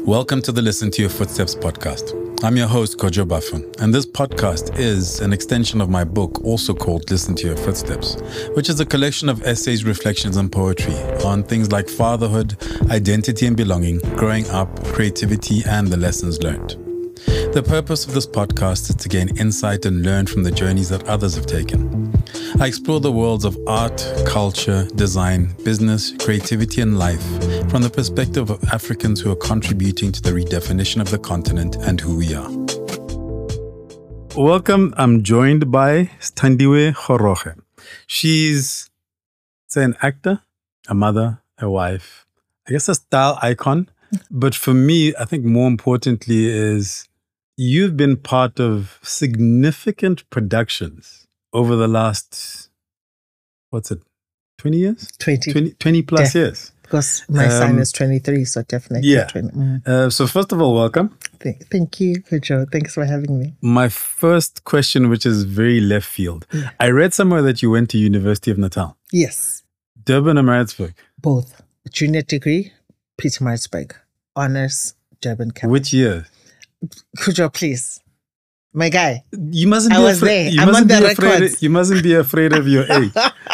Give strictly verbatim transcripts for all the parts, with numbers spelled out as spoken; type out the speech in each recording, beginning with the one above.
Welcome to the Listen to Your Footsteps podcast. I'm your host, Kojo Bafun, and this podcast is an extension of my book, also called Listen to Your Footsteps, which is a collection of essays, reflections, and poetry on things like fatherhood, identity and belonging, growing up, creativity, and the lessons learned. The purpose of this podcast is to gain insight and learn from the journeys that others have taken. I explore the worlds of art, culture, design, business, creativity, and life from the perspective of Africans who are contributing to the redefinition of the continent and who we are. Welcome. I'm joined by Sithandiwe Goroge. She's say, an actor, a mother, a wife, I guess a style icon. But for me, I think more importantly is you've been part of significant productions over the last, what's it, twenty years? twenty. twenty, twenty plus Def- years. Because my um, son is twenty-three, so definitely yeah. twenty. Mm. Uh, so first of all, welcome. Thank, thank you, Kojo. Thanks for having me. My first question, which is very left field. Yeah. I read somewhere that you went to University of Natal. Yes. Durban or Maritzburg? Both. Junior degree, Pietermaritzburg. Honors, Durban campus. Which year? Kojo, please. My guy. You mustn't be I was afraid. there. You I'm mustn't on be the afraid. records. You mustn't be afraid of your age.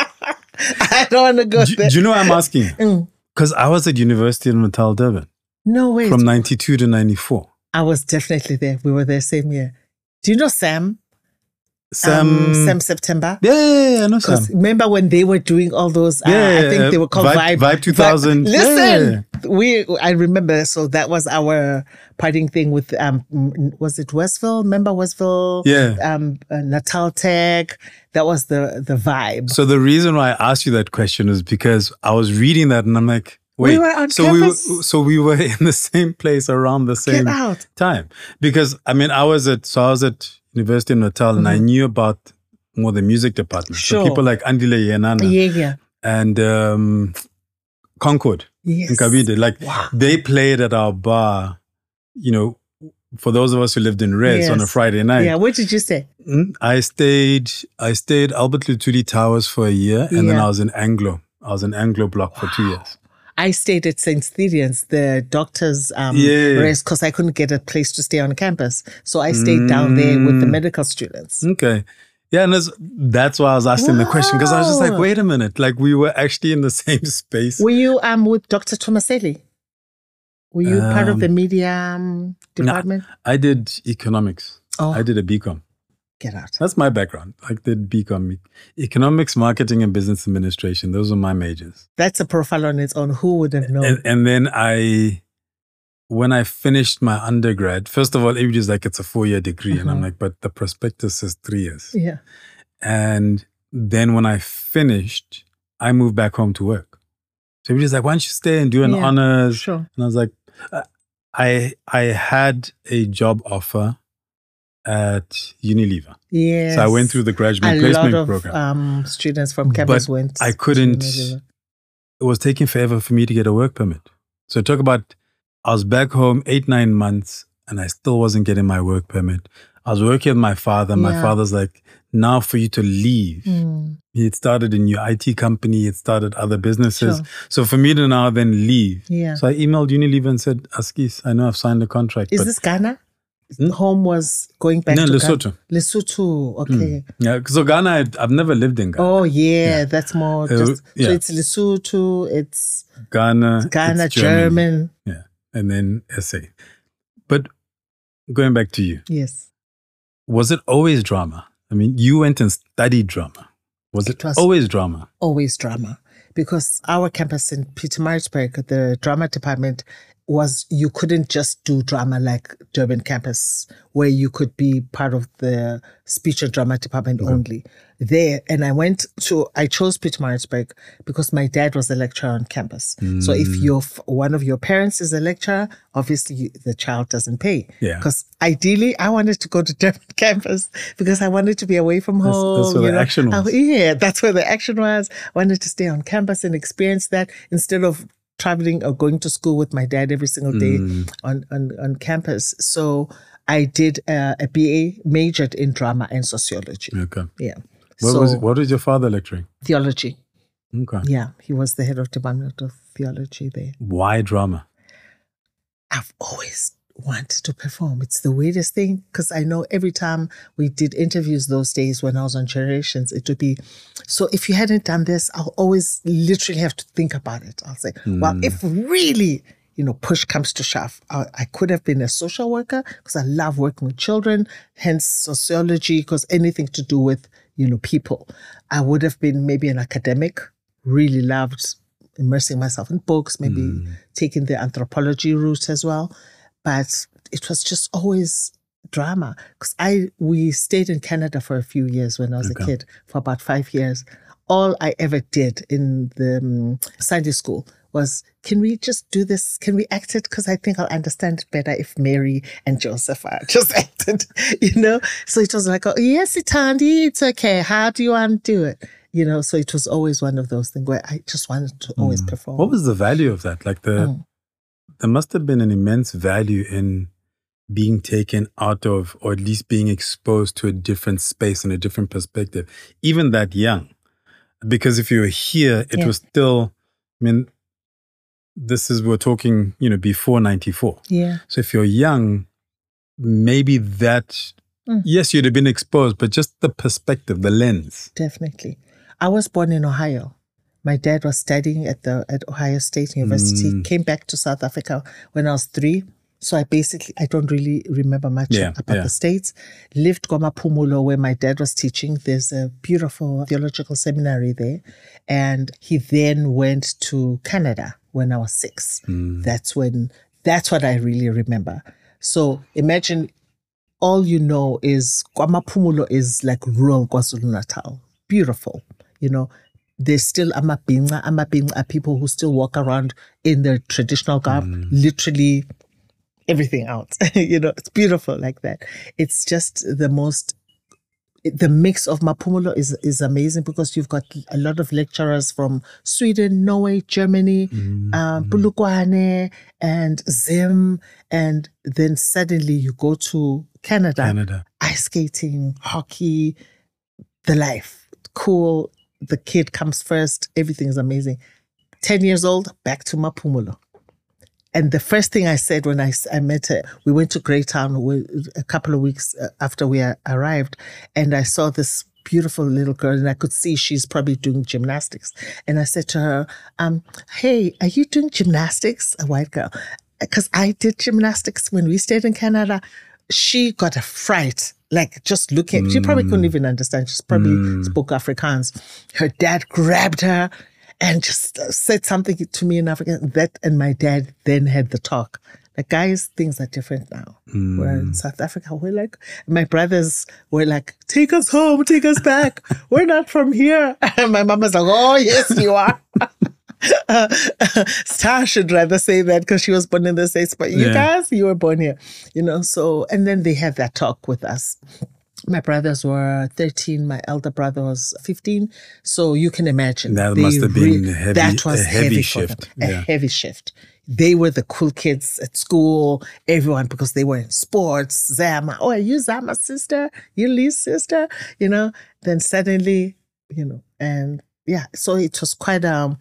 I don't want to go do, there. do you know what I'm asking? Because mm. I was at University of Natal, Durban. No way. From ninety-two to ninety-four. I was definitely there. We were there same year. Do you know Sam? Sam, um, Sam September. Yeah, yeah, yeah, I know Sam. Remember when they were doing all those? Uh, yeah, I think they were called Vibe. Vibe, Vibe two thousand. Vibe. Listen, yeah. we. I remember. So that was our parting thing with. Um, was it Westville? Remember Westville? Yeah. Um, uh, Natal Tech. That was the the vibe. So the reason why I asked you that question is because I was reading that and I'm like, wait. We were on so campus. we were, so we were in the same place around the same Get out. time because I mean I was at so I was at University of Natal mm-hmm. and I knew about more the music department. Sure. So people like Andile Yenana yeah, yeah. and um, Concord yes. in Kabide. Like wow. they played at our bar, you know, for those of us who lived in Res yes. on a Friday night. Yeah, where did you stay? I stayed I stayed Albert Luthuli Towers for a year and yeah. then I was in Anglo. I was in Anglo Block wow. for two years. I stayed at Saint Stephen's, the doctor's um, yeah. rest, because I couldn't get a place to stay on campus. So I stayed mm. down there with the medical students. Okay. Yeah, and that's, that's why I was asking wow. the question, because I was just like, wait a minute, like we were actually in the same space. Were you um with Doctor Thomaselli? Were you um, part of the media um, department? No, I did economics. Oh. I did a B Com. Get out. That's my background. I did B Com. Economics, marketing, and business administration. Those are my majors. That's a profile on its own. Who would have known? And, and then I... When I finished my undergrad, first of all, everybody's like, it's a four-year degree. Mm-hmm. And I'm like, but the prospectus says three years. Yeah. And then when I finished, I moved back home to work. So everybody's like, why don't you stay and do an yeah, honors? Sure. And I was like, I I had a job offer at Unilever. Yes. So I went through the graduate a placement lot of, program. Um, students from campus but went. I couldn't, it was taking forever for me to get a work permit. So talk about, I was back home eight, nine months and I still wasn't getting my work permit. I was working with my father. And yeah. my father's like, now for you to leave. Mm. He had started a new I T company. He had started other businesses. Sure. So for me to now then leave. Yeah. So I emailed Unilever and said, Askis, I know I've signed a contract. Is this Ghana? Hmm? Home was going back no, to Lesotho. Ghana. Lesotho, okay. Mm. Yeah, so Ghana, I'd, I've never lived in Ghana. Oh, yeah, yeah. that's more just, uh, yeah. so it's Lesotho, it's Ghana, it's Ghana, it's German. Yeah, and then S A. But going back to you. Yes. Was it always drama? I mean, you went and studied drama. Was it, it was always drama? Always drama. Because our campus in Pietermaritzburg, the drama department, was you couldn't just do drama like Durban campus, where you could be part of the speech and drama department okay. only. There, and I went to, I chose Pietermaritzburg because my dad was a lecturer on campus. Mm. So if you're, one of your parents is a lecturer, obviously you, the child doesn't pay. Yeah. Because ideally, I wanted to go to Durban campus because I wanted to be away from home. That's, that's where the know? action was. I, yeah, that's where the action was. I wanted to stay on campus and experience that instead of traveling or going to school with my dad every single day mm. on, on, on campus. So I did uh, a B A, majored in drama and sociology. Okay. Yeah. What so, was what was your father lecturing? Theology. Okay. Yeah, he was the head of department of theology there. Why drama? I've always wanted to perform. It's the weirdest thing because I know every time we did interviews those days when I was on Generations, it would be, so if you hadn't done this, I'll always literally have to think about it. I'll say, mm. well, if really, you know, push comes to shove, I, I could have been a social worker because I love working with children, hence sociology, because anything to do with, you know, people. I would have been maybe an academic, really loved immersing myself in books, maybe mm. taking the anthropology route as well. But it was just always drama because I we stayed in Canada for a few years when I was okay. a kid, for about five years. All I ever did in the um, Sunday school was, can we just do this? Can we act it? Because I think I'll understand it better if Mary and Joseph are just acted, you know? So it was like, oh, yes, it's handy, it's okay. How do you undo it? You know, so it was always one of those things where I just wanted to always mm. perform. What was the value of that? Like the... Mm. There must have been an immense value in being taken out of, or at least being exposed to a different space and a different perspective, even that young. Because if you were here, it yeah. was still, I mean, this is, we're talking, you know, before ninety-four. Yeah. So if you're young, maybe that, mm. yes, you'd have been exposed, but just the perspective, the lens. Definitely. I was born in Ohio. My dad was studying at the at Ohio State University, mm. came back to South Africa when I was three. So I basically, I don't really remember much yeah, about yeah. the States. Lived KwaMaphumulo where my dad was teaching. There's a beautiful theological seminary there. And he then went to Canada when I was six. Mm. That's when, that's what I really remember. So imagine all you know is KwaMaphumulo is like rural KwaZulu-Natal. Beautiful, you know. There's still amabinga. Amabinga are people who still walk around in their traditional garb, mm. literally everything out. You know, it's beautiful like that. It's just the most, the mix of Maphumulo is, is amazing because you've got a lot of lecturers from Sweden, Norway, Germany, mm. um, Polokwane and Zim. And then suddenly you go to Canada, Canada. Ice skating, hockey, the life, cool. The kid comes first. Everything is amazing. ten years old, back to Maphumulo. And the first thing I said when I, I met her, we went to Greytown a couple of weeks after we arrived, and I saw this beautiful little girl, and I could see she's probably doing gymnastics. And I said to her, um, hey, are you doing gymnastics? A white girl. Because I did gymnastics when we stayed in Canada. She got a fright. Like just looking, mm. she probably couldn't even understand. She probably mm. spoke Afrikaans. Her dad grabbed her and just said something to me in African. That and my dad then had the talk. Like, guys, things are different now. Mm. We're in South Africa. We're like, my brothers were like, take us home, take us back. We're not from here. And my mom was like, oh, yes, you are. Uh, Star should rather say that because she was born in the States, but you yeah. guys, you were born here, you know. So, and then they had that talk with us. My brothers were thirteen, my elder brother was fifteen. So you can imagine. That must have been re- heavy, that was a heavy, heavy shift. Yeah. A heavy shift. They were the cool kids at school, everyone, because they were in sports. Zama, oh, are you Zama's sister? You Lee's sister? You know, then suddenly, you know, and yeah, so it was quite um.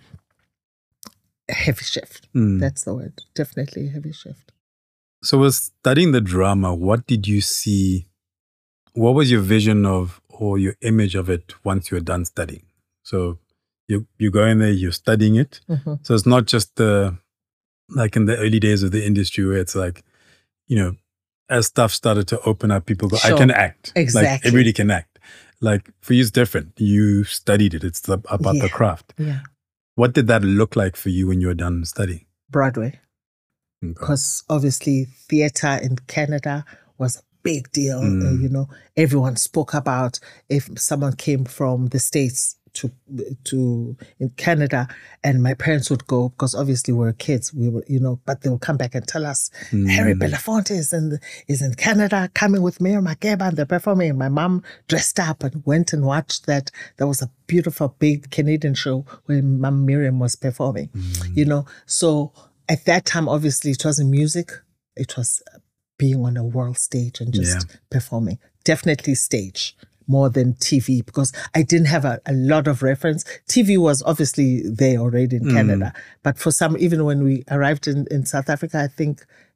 a heavy shift. Mm. That's the word. Definitely a heavy shift. So with studying the drama, what did you see? What was your vision of or your image of it once you were done studying? So you you go in there, you're studying it. Mm-hmm. So it's not just the, like in the early days of the industry where it's like, you know, as stuff started to open up, people go, sure. I can act. Exactly. Like everybody can act. Like for you, it's different. You studied it. It's the, about yeah. the craft. Yeah. What did that look like for you when you were done studying? Broadway. Because okay. obviously theater in Canada was a big deal. Mm. Uh, you know, everyone spoke about if someone came from the States to to in Canada, and my parents would go because obviously we were kids. We were, you know, but they would come back and tell us mm. Harry Belafonte is in is in Canada, coming with Mayor Makeba, and they're performing. And my mom dressed up and went and watched that. There was a beautiful big Canadian show where Mom Miriam was performing. Mm. You know, so at that time, obviously, it wasn't music; it was being on a world stage and just yeah. performing. Definitely stage. More than T V, because I didn't have a, a lot of reference. T V was obviously there already in mm. Canada. But for some, even when we arrived in, in South Africa, I think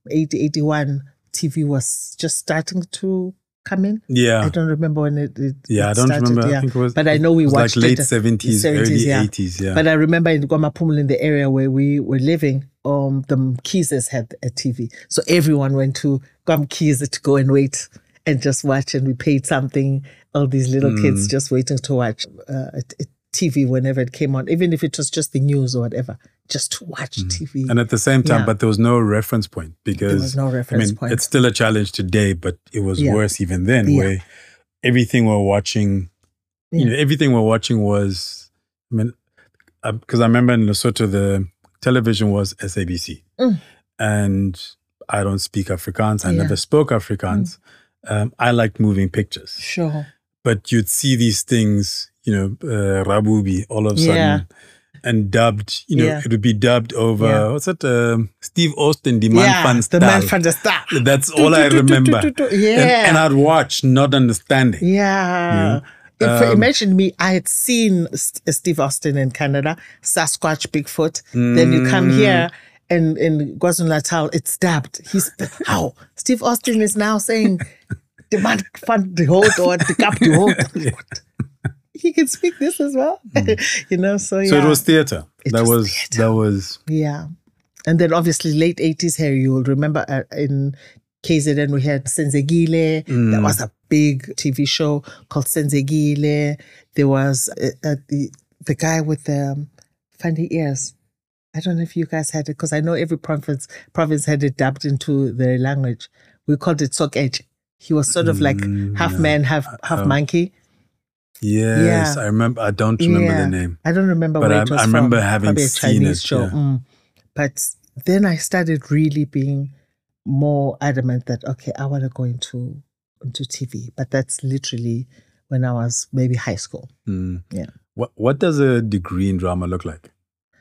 eighty, eighty-one, T V was just starting to come in. Yeah. I don't remember when it, it Yeah, it I don't started, remember. Yeah. I think it was, but I know we it was watched like late it, seventies, early yeah. eighties. Yeah. But I remember in Goma Pumul, in the area where we were living, um, the Mkizes had a T V. So everyone went to Gom Mkize to go and wait and just watch. And we paid something, all these little mm. kids just waiting to watch uh, a, a T V whenever it came on, even if it was just the news or whatever, just to watch mm. T V. And at the same time, yeah. but there was no reference point because there was no reference I mean, point. It's still a challenge today, but it was yeah. worse even then, yeah. where everything we're watching, yeah. you know, everything we're watching was, I mean, because uh, I remember in Lesotho, the television was S A B C. Mm. And I don't speak Afrikaans. I yeah. never spoke Afrikaans. Mm. Um, I liked moving pictures. Sure. But you'd see these things, you know, uh, Rabubi all of a sudden, yeah. and dubbed, you know, yeah. it would be dubbed over, yeah. what's that? Um, Steve Austin, the man yeah, van Staal. The man van der Staal. That's all I remember. Yeah. And, and I'd watch, not understanding. Yeah. You know? um, Imagine me, I had seen Steve Austin in Canada, Sasquatch, Bigfoot. Mm, then you come here and in KwaZulu-Natal, it's dubbed. He's, how? Steve Austin is now saying, the man van the Hout or the Kap the Hout. He can speak this as well. Mm. you know, so yeah. So it was theatre. It that was, was theater. that was. Yeah. And then obviously late eighties here, you'll remember uh, in K Z N we had Senzegile. Mm. That was a big T V show called Senzegile. There was uh, uh, the the guy with the um, funny ears. I don't know if you guys had it, because I know every province province had it dubbed into their language. We called it Sok-Edge. He was sort of like mm, half no. man, half half um, monkey. Yes, yeah. I remember. I don't remember yeah. the name. I don't remember but where I, it was I remember from. having Probably a seen Chinese it. show. Yeah. Mm. But then I started really being more adamant that, okay, I want to go into, into T V. But that's literally when I was maybe high school. Mm. Yeah. What What does a degree in drama look like?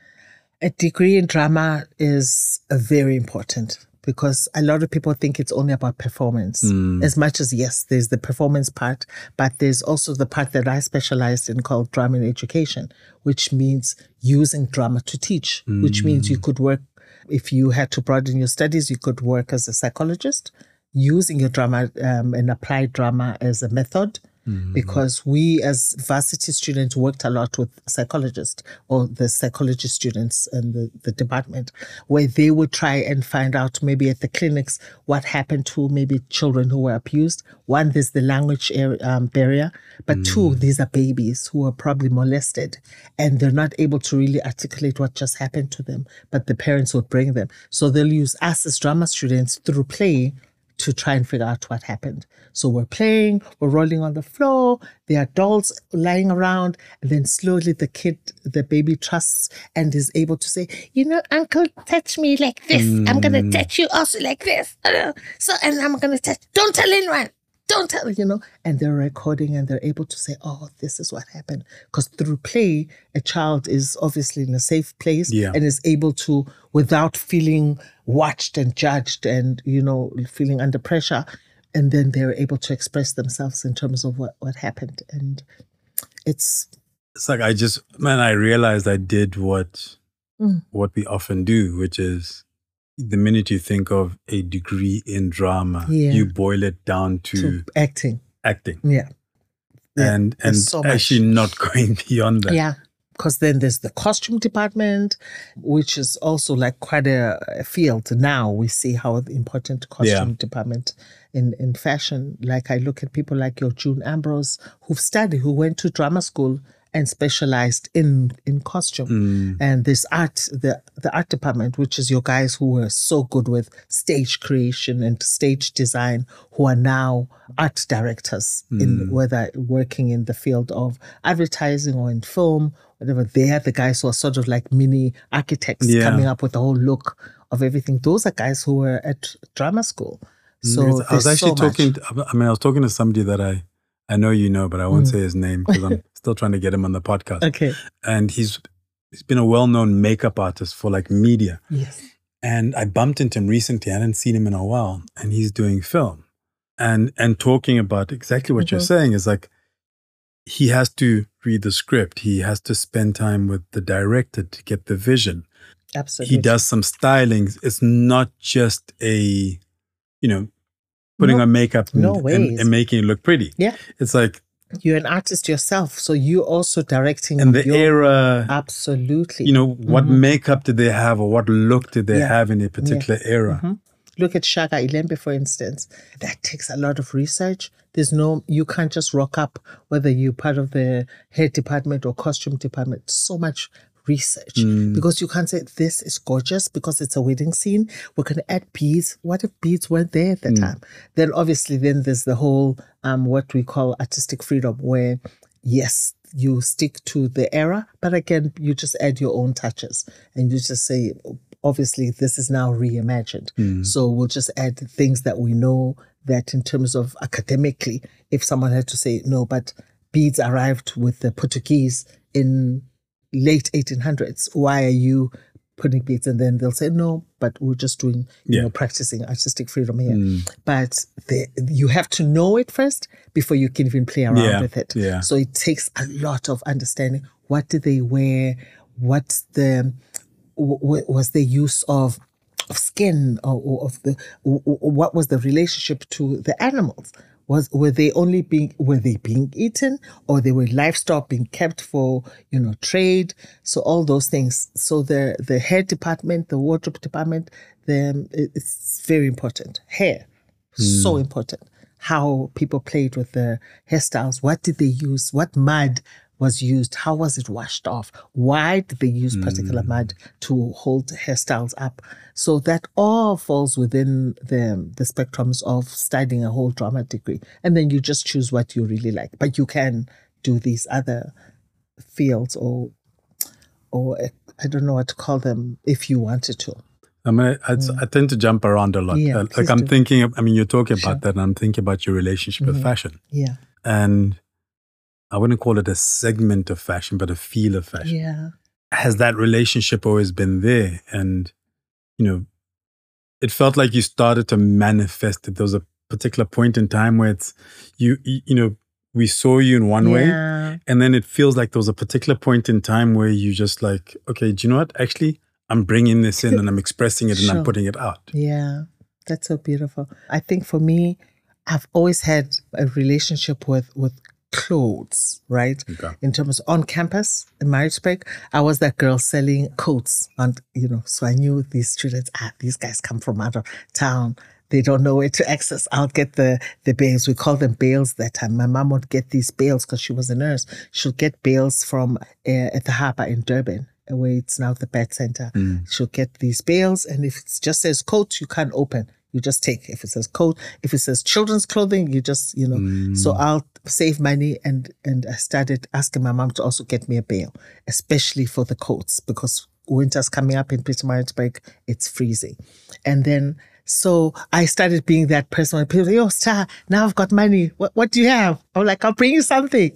A degree in drama is uh, very important, because a lot of people think it's only about performance. Mm. As much as, yes, there's the performance part, but there's also the part that I specialized in called drama in education, which means using drama to teach, mm. which means you could work, if you had to broaden your studies, you could work as a psychologist, using your drama um, and apply drama as a method. Mm-hmm. Because we as varsity students worked a lot with psychologists or the psychology students and the, the department, where they would try and find out maybe at the clinics what happened to maybe children who were abused. One, there's the language area, um, barrier, but mm. two, these are babies who are probably molested and they're not able to really articulate what just happened to them, but the parents would bring them. So they'll use us as drama students through play to try and figure out what happened. So we're playing, we're rolling on the floor, there are dolls lying around, and then slowly the kid, the baby trusts and is able to say, you know, uncle, touch me like this. Mm. I'm going to touch you also like this. So, and I'm going to touch, don't tell anyone. Don't tell, you know, and they're recording and they're able to say, oh, this is what happened. Because through play, a child is obviously in a safe place yeah. and is able to, without feeling watched and judged and, you know, feeling under pressure. And then they're able to express themselves in terms of what, what happened. And it's... It's like I just, man, I realized I did what mm. what we often do, which is the minute you think of a degree in drama, yeah. you boil it down to, to acting. Acting. Yeah. yeah. And and so actually not going beyond that. Yeah. Because then there's the costume department, which is also like quite a, a field. Now we see how important costume yeah. department in, in fashion. Like I look at people like your June Ambrose, who've studied, who went to drama school and specialized in, in costume. Mm. And this art, the, the art department, which is your guys who were so good with stage creation and stage design, who are now art directors, mm. in whether working in the field of advertising or in film, whatever. They are the guys who are sort of like mini architects yeah. coming up with the whole look of everything. Those are guys who were at drama school. So I was actually so talking, to, I mean, I was talking to somebody that I, I know you know, but I won't mm. say his name because I'm still trying to get him on the podcast. Okay. And he's he's been a well-known makeup artist for like media. Yes. And I bumped into him recently. I hadn't seen him in a while. And he's doing film. And and talking about exactly what mm-hmm. you're saying is like, he has to read the script. He has to spend time with the director to get the vision. Absolutely. he does some stylings. It's not just a, you know, putting No. on makeup and, No and, ways. and making it look pretty. Yeah. It's like, You're an artist yourself, so you're also directing. and the your, era, Absolutely. you know, what Mhm. makeup did they have or what look did they Yeah. have in a particular era? Mhm. Look at Shaka Ilembe, for instance. That takes a lot of research. There's no, you can't just rock up, whether you're part of the hair department or costume department. So much research Mm. because you can't say this is gorgeous because it's a wedding scene. We're going to add beads. What if beads weren't there at the Mm. time? Then obviously, then there's the whole um what we call artistic freedom, where yes, you stick to the era, but again, you just add your own touches and you just say, obviously, this is now reimagined. Mm. So we'll just add things that we know that in terms of academically, if someone had to say, no, but beads arrived with the Portuguese in late eighteen hundreds. Why are you putting beads? And then they'll say, no, but we're just doing, you Yeah. know, practicing artistic freedom here. Mm. But the, you have to know it first before you can even play around Yeah, with it. yeah. So it takes a lot of understanding. What did they wear? What's the, w- was the use of, of skin or, or of the, w- w- what was the relationship to the animals? Was, were they only being, were they being eaten or they were livestock being kept for, you know, trade? So all those things. So the, the hair department, the wardrobe department, the, it's very important. Hair, so important. How people played with the hairstyles. What did they use? What mud was used? How was it washed off? Why did they use particular mud to hold hairstyles up? So that all falls within the, the spectrums of studying a whole drama degree. And then you just choose what you really like. But you can do these other fields or, or I don't know what to call them if you wanted to. I mean, I, I tend to jump around a lot. Yeah, Uh, please like I'm do. thinking, of, I mean, you're talking Sure. about that, and I'm thinking about your relationship with fashion. Yeah. And I wouldn't call it a segment of fashion, but a feel of fashion. Yeah. Has that relationship always been there? And, you know, it felt like you started to manifest it. There was a particular point in time where it's, you, you, you know, we saw you in one way, Yeah. and then it feels like there was a particular point in time where you just like, okay, do you know what? Actually, I'm bringing this in and I'm expressing it and I'm Sure. putting it out. Yeah, that's so beautiful. I think for me, I've always had a relationship with with clothes, right? Okay. In terms on campus in Maritzburg, I was that girl selling coats, and you know, so I knew these students. Ah, these guys come from out of town. They don't know where to access. I'll get the the bales. We call them bales that time. My mom would get these bales because she was a nurse. She'll get bales from uh, at the harbour in Durban, where it's now the Bat Center. She'll get these bales, and if it just says coat, you can't open. You just take. If it says coat, if it says children's clothing, you just, you know. So I'll save money, and and I started asking my mom to also get me a bale, especially for the coats, because winter's coming up in Pietermaritzburg, it's freezing. And then, so I started being that person when people say, yo, Star, now I've got money. What, what do you have? I'm like, I'll bring you something,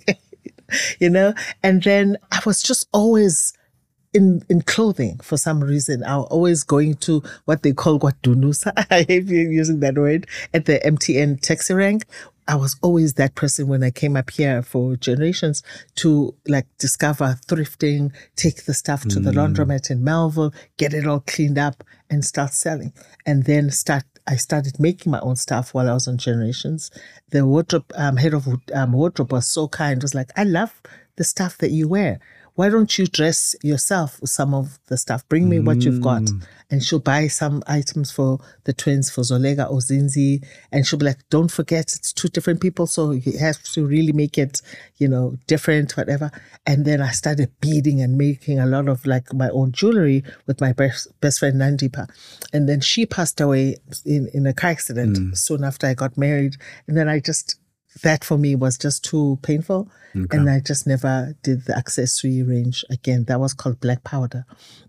you know? And then I was just always in, in clothing for some reason. I was always going to what they call Guadunusa. I hate using that word at the M T N taxi rank. I was always that person when I came up here for generations to like discover thrifting, take the stuff to the laundromat in Melville, get it all cleaned up and start selling. And then start, I started making my own stuff while I was on Generations. The wardrobe, um, head of um, wardrobe was so kind. Was like, I love the stuff that you wear. Why don't you dress yourself with some of the stuff? Bring me what you've got. And she'll buy some items for the twins, for Zolega or Zinzi. And she'll be like, don't forget, it's two different people. So you have to really make it, you know, different, whatever. And then I started beading and making a lot of like my own jewelry with my best, best friend, Nandipa. And then she passed away in, in a car accident mm. soon after I got married. And then I just, that for me was just too painful. Okay. And I just never did the accessory range again. That was called Black Powder.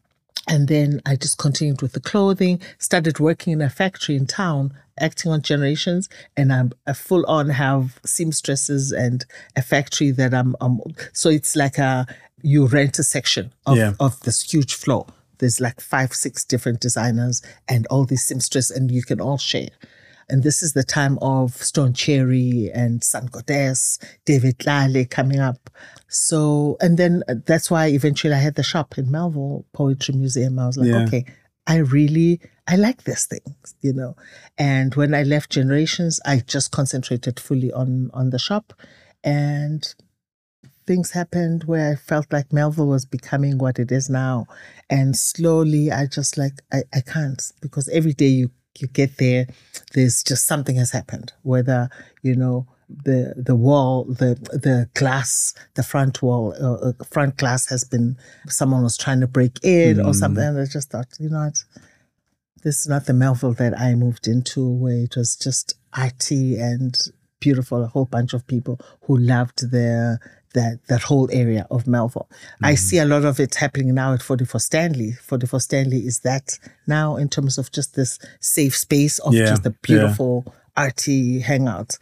And then I just continued with the clothing, started working in a factory in town, acting on Generations. And I'm a full on have seamstresses and a factory that I'm, um, so it's like a, you rent a section of, yeah. of this huge floor. There's like five, six different designers and all these seamstresses, and you can all share. And this is the time of Stone Cherry and San Goddess, David Lale coming up. So, and then that's why eventually I had the shop in Melville Poetry Museum. I was like, Yeah. okay, I really, I like this thing, you know. And when I left Generations, I just concentrated fully on, on the shop. And things happened where I felt like Melville was becoming what it is now. And slowly I just like, I, I can't, because every day you, you get there, there's just something has happened. Whether, you know, the the wall, the the glass, the front wall, uh, front glass has been, someone was trying to break in mm. or something. And I just thought, you know what, this is not the Melville that I moved into, where it was just arty and beautiful, a whole bunch of people who loved their that that whole area of Melville. Mm-hmm. I see a lot of it happening now at forty-four Stanley. forty-four Stanley is that now in terms of just this safe space of yeah, just a beautiful yeah. arty hangout.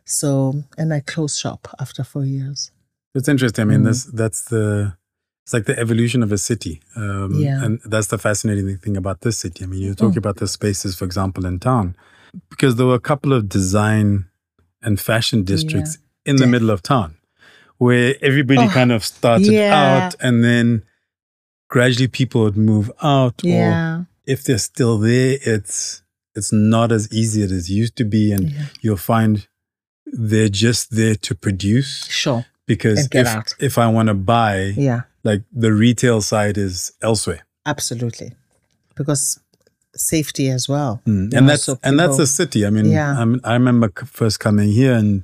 So, and I closed shop after four years. It's interesting. I mean, mm. this that's the, it's like the evolution of a city. Um, yeah. And that's the fascinating thing about this city. I mean, you're talking mm. about the spaces, for example, in town, because there were a couple of design and fashion districts yeah. in the yeah. middle of town, where everybody oh, kind of started yeah. out and then gradually people would move out. Yeah. Or if they're still there, it's it's not as easy as it used to be. And yeah. you'll find they're just there to produce. Sure. Because and get if, out. if I want to buy, yeah. like the retail side is elsewhere. Absolutely. Because safety as well. Mm. And that's people, and that's a city. I mean, yeah. I, mean I remember first coming here and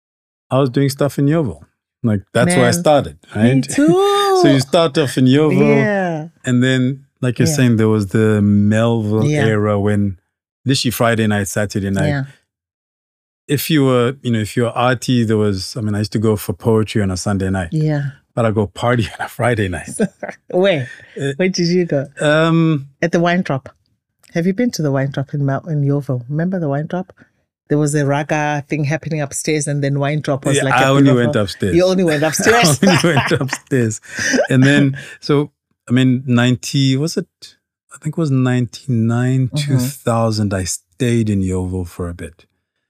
I was doing stuff in Yeoville. Like that's Man, where I started, right? Me too. So you start off in Yeoville, yeah. and then, like you're yeah. saying, there was the Melville yeah. era when literally Friday night, Saturday night. Yeah. If you were, you know, if you were arty, there was. I mean, I used to go for poetry on a Sunday night. Yeah. But I go party on a Friday night. Where? Uh, Where did you go? Um, At the Wine Drop. Have you been to the Wine Drop in Mel- in Yeoville? Remember the Wine Drop? There was a raga thing happening upstairs, and then Wine Drop was yeah, like I a only beautiful, went upstairs. You only went upstairs. I only went upstairs. And then, so, I mean, ninety, was it? I think it was ninety-nine, mm-hmm. two thousand. I stayed in Yeoville for a bit.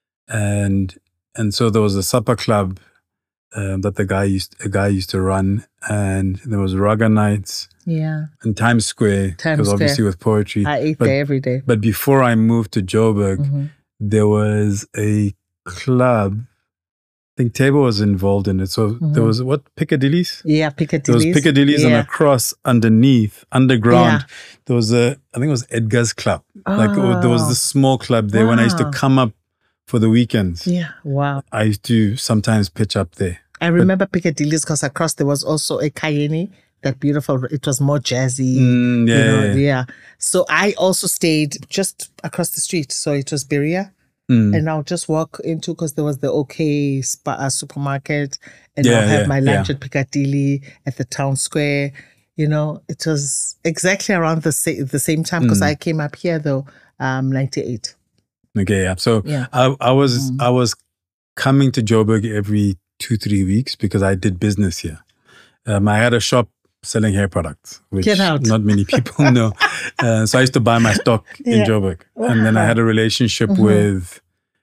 And and so there was a supper club um, that the guy used, a guy used to run. And there was raga nights. Yeah. In Times Square. Because obviously with poetry. I ate but, there every day. But before I moved to Joburg, mm-hmm. there was a club. I think Table was involved in it. So mm-hmm. there was what? Piccadilly's? Yeah, Piccadilly's. There was Piccadilly's yeah. and across underneath, underground. Yeah. There was a, I think it was Edgar's Club. Oh. Like oh, there was this small club there. Wow. When I used to come up for the weekends. Yeah, wow. I used to sometimes pitch up there. I remember but, Piccadilly's because across there was also a Cayenne. That beautiful, it was more jazzy. Mm, yeah, you know, yeah, yeah. So I also stayed just across the street. So it was Berea. Mm. And I'll just walk into, because there was the OK spa, uh, supermarket. And yeah, I'll have yeah, my lunch yeah. at Piccadilly at the town square. You know, it was exactly around the, sa- the same time because mm. I came up here though, um, ninety-eight. Okay, yeah. So yeah. I, I was mm. I was coming to Joburg every two, three weeks because I did business here. Um, I had a shop selling hair products, which not many people know. Uh, so I used to buy my stock yeah. in Joburg. Wow. And then I had a relationship mm-hmm. with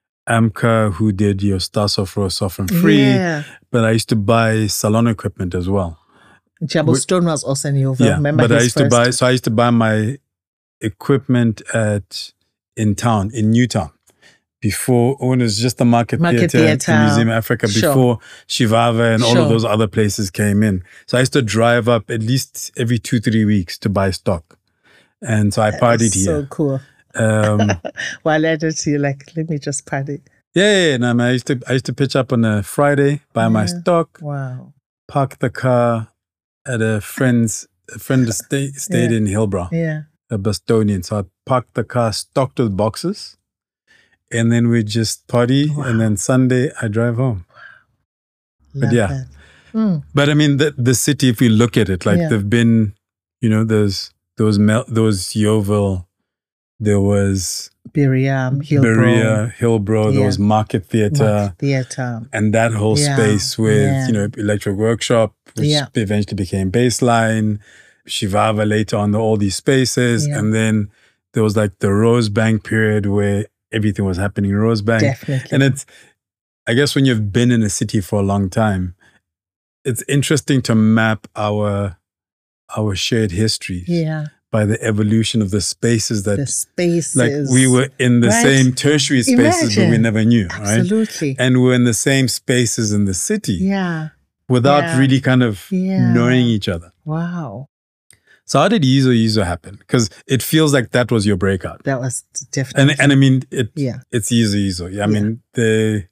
Amka, who did your Starsoft Raw Soft and Free. Yeah. But I used to buy salon equipment as well. Jabal Stone was also in Yeoville. Yeah, Remember but I used first? to buy, so I used to buy my equipment at in town, in Newtown. Before, when it was just the Market, Market Theatre, Theatre. the Museum of Africa, Sure. before Shivava and all Sure. of those other places came in. So I used to drive up at least every two, three weeks to buy stock. And so I partied here. So cool. Um, While at it, you're like, let me just party. yeah, yeah, yeah. No, I, mean, I used to I used to pitch up on a Friday, buy yeah. my stock, Wow. park the car at a friend's, a friend stay, stayed Yeah. in Hillbrow, Yeah. a Bostonian. So I parked the car stocked with boxes. And then we just party, wow. and then Sunday I drive home. Love but yeah, that. Mm. but I mean the the city. If we look at it, like Yeah. there've been, you know, there's there was Mel, there was Yeoville, there was Berea, Hillbrow, Berea, Hillbrow, Yeah. there was Market Theatre, Market Theatre. and that whole Yeah. space with Yeah. you know Electric Workshop, which Yeah. eventually became Baseline, Shivava later on, all these spaces, Yeah. and then there was like the Rosebank period where everything was happening in Rosebank. Definitely. And it's, I guess when you've been in a city for a long time, it's interesting to map our our shared histories Yeah. by the evolution of the spaces that, The spaces. like we were in the Right? same tertiary spaces, but we Imagine. never knew, right? Absolutely. And we're in the same spaces in the city Yeah. without Yeah. really kind of Yeah. knowing each other. Wow. So how did Yizo Yizo happen? Because it feels like that was your breakout. That was definitely. And and I mean, it Yeah. it's Yizo Yizo. Yeah, I Yeah. mean, the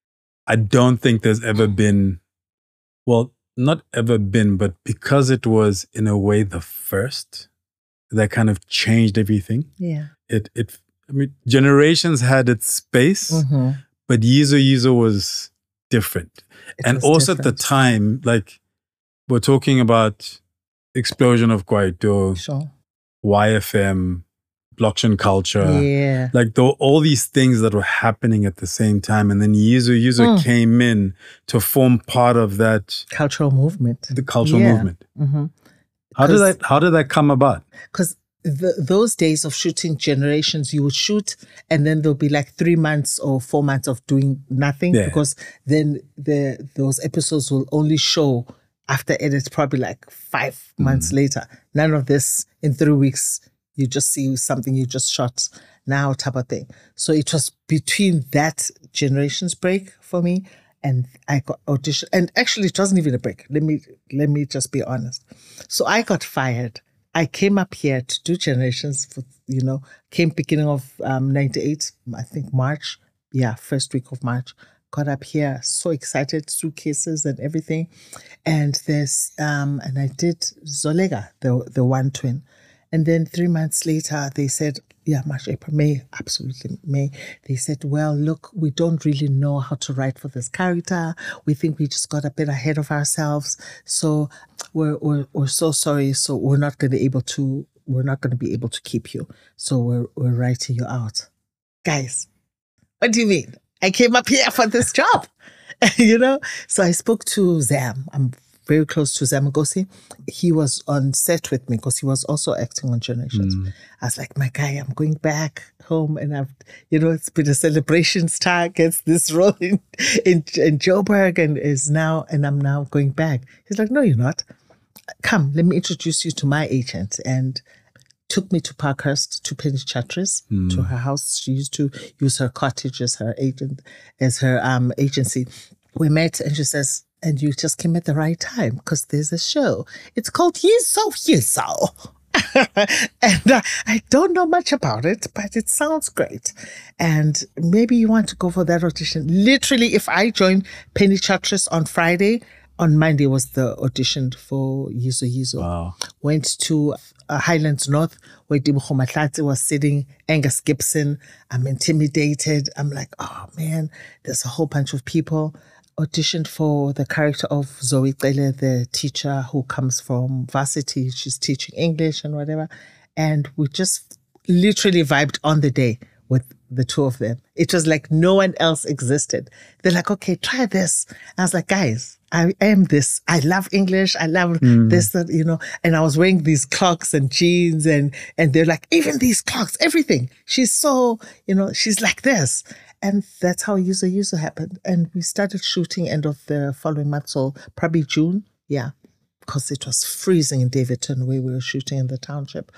I don't think there's ever been, well, not ever been, but because it was in a way the first that kind of changed everything. Yeah. It it I mean, Generations had its space, Mm-hmm. but Yizo Yizo was different. It and was also at the different. time, like we're talking about explosion of Kwaito, Sure. Y F M, blockchain culture. Yeah. Like there were all these things that were happening at the same time. And then Yizo Yizo Mm. came in to form part of that, Cultural movement. the cultural Yeah. movement. Mm-hmm. How did 'Cause- that how did that come about? Because those days of shooting Generations, you would shoot and then there'll be like three months or four months of doing nothing Yeah. because then the those episodes will only show after edits probably like five months later. None of this in three weeks. You just see something you just shot now type of thing. So it was between that Generations break for me and I got audition. And actually it wasn't even a break. Let me let me just be honest. So I got fired. I came up here to do Generations, for, you know, came beginning of um, ninety-eight, I think March. Yeah, first week of March. Got up here, so excited, suitcases and everything. And there's, um, and I did Zolega, the, the one twin. And then three months later, they said, yeah, March, April, May, absolutely May. They said, well, look, we don't really know how to write for this character. We think we just got a bit ahead of ourselves. So we're, we're, we're so sorry. So we're not going to be able to, we're not going to be able to keep you. So we're, we're writing you out. Guys, what do you mean? I came up here for this job, you know? So I spoke to Zam. I'm very close to Zam Ngosi. He was on set with me because he was also acting on Generations. Mm. I was like, my guy, I'm going back home and I've, you know, it's been a celebration star, gets this role in, in, in Joburg and is now, and I'm now going back. He's like, no, you're not. Come, let me introduce you to my agent. And took me to Parkhurst, to Penny Chatris, Mm. to her house. She used to use her cottage as her agent, as her um agency. We met and she says, and you just came at the right time because there's a show. It's called Yizo Yizo. And uh, I don't know much about it, but it sounds great. And maybe you want to go for that audition. Literally, if I joined Penny Chatris on Friday, on Monday was the audition for Yizo Yizo. Wow. Went to uh, Highlands North where Dibucho Matlati was sitting, Angus Gibson. I'm intimidated. I'm like, oh man, there's a whole bunch of people. Auditioned for the character of Zoe Qele, the teacher who comes from varsity. She's teaching English and whatever. And we just literally vibed on the day with the two of them. It was like no one else existed. They're like, okay, try this. I was like, guys, I am this. I love English. I love Mm. this, that, you know. And I was wearing these clocks and jeans and and they're like, even these clocks, everything. She's so, you know, she's like this. And that's how Yizo Yizo happened. And we started shooting end of the following month, so probably June. Yeah, because it was freezing in Davidton where we were shooting in the township.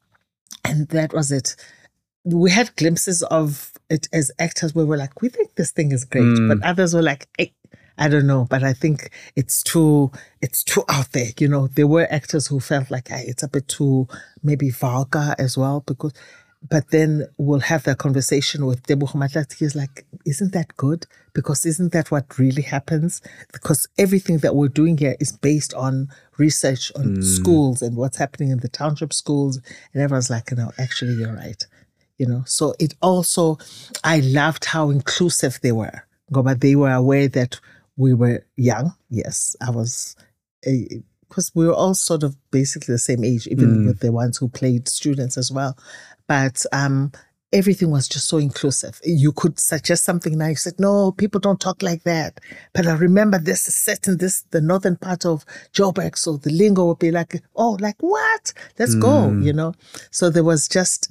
And that was it. We had glimpses of it as actors where we're like, we think this thing is great. Mm. But others were like, hey, I don't know. But I think it's too, it's too out there. You know, there were actors who felt like, hey, it's a bit too maybe vulgar as well. Because, but then we'll have that conversation with Dibucho Matlati. He's like, isn't that good? Because isn't that what really happens? Because everything that we're doing here is based on research on Mm. schools and what's happening in the township schools. And everyone's like, no, actually, you're right. You know, so it also, I loved how inclusive they were. But they were aware that we were young. Yes, I was, because we were all sort of basically the same age, even Mm. with the ones who played students as well. But um, everything was just so inclusive. You could suggest something now. You said, no, people don't talk like that. But I remember this is set in this, the northern part of Joburg. So the lingo would be like, oh, like what? Let's go, Mm. you know? So there was just,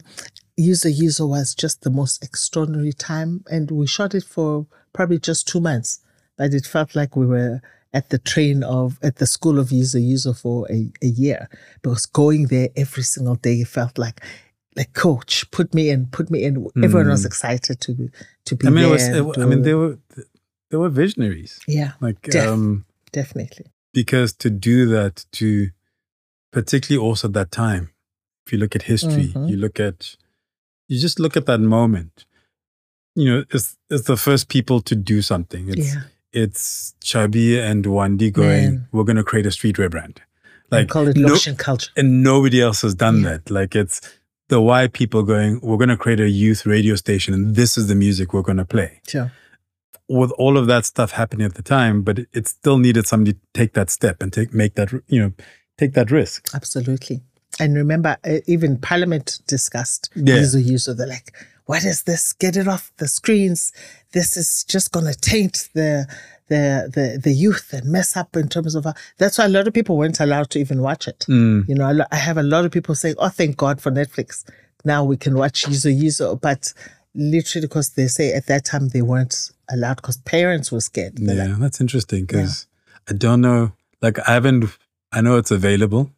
User User was just the most extraordinary time. And we shot it for probably just two months. But it felt like we were at the train of, at the school of User User for a, a year. Because going there every single day felt like, like, coach, put me in, put me in. Everyone was excited to be, to be I mean, there. it was, it, I mean, they were, they were visionaries. Yeah. Like, def- um, definitely. Because to do that, to particularly also that time, if you look at history, Mm-hmm. you look at, you just look at that moment. You know, it's it's the first people to do something. It's Yeah. it's Chubby and Wandi going, Man. we're going to create a streetwear brand. Like, call it no- Lotion culture. and nobody else has done Yeah. that. Like, it's the Y people going, we're going to create a youth radio station and this is the music we're going to play. Sure. With all of that stuff happening at the time, but it, it still needed somebody to take that step and take make that, you know, take that risk. Absolutely. And remember, uh, even Parliament discussed Yeah. user user. They're like, what is this? Get it off the screens. This is just going to taint the, the the the youth and mess up in terms of... Uh, that's why a lot of people weren't allowed to even watch it. Mm. You know, I, lo- I have a lot of people saying, oh, thank God for Netflix. Now we can watch user user. But literally because they say at that time they weren't allowed because parents were scared. They're Yeah, like, that's interesting because I don't know. Like, I haven't, I know it's available.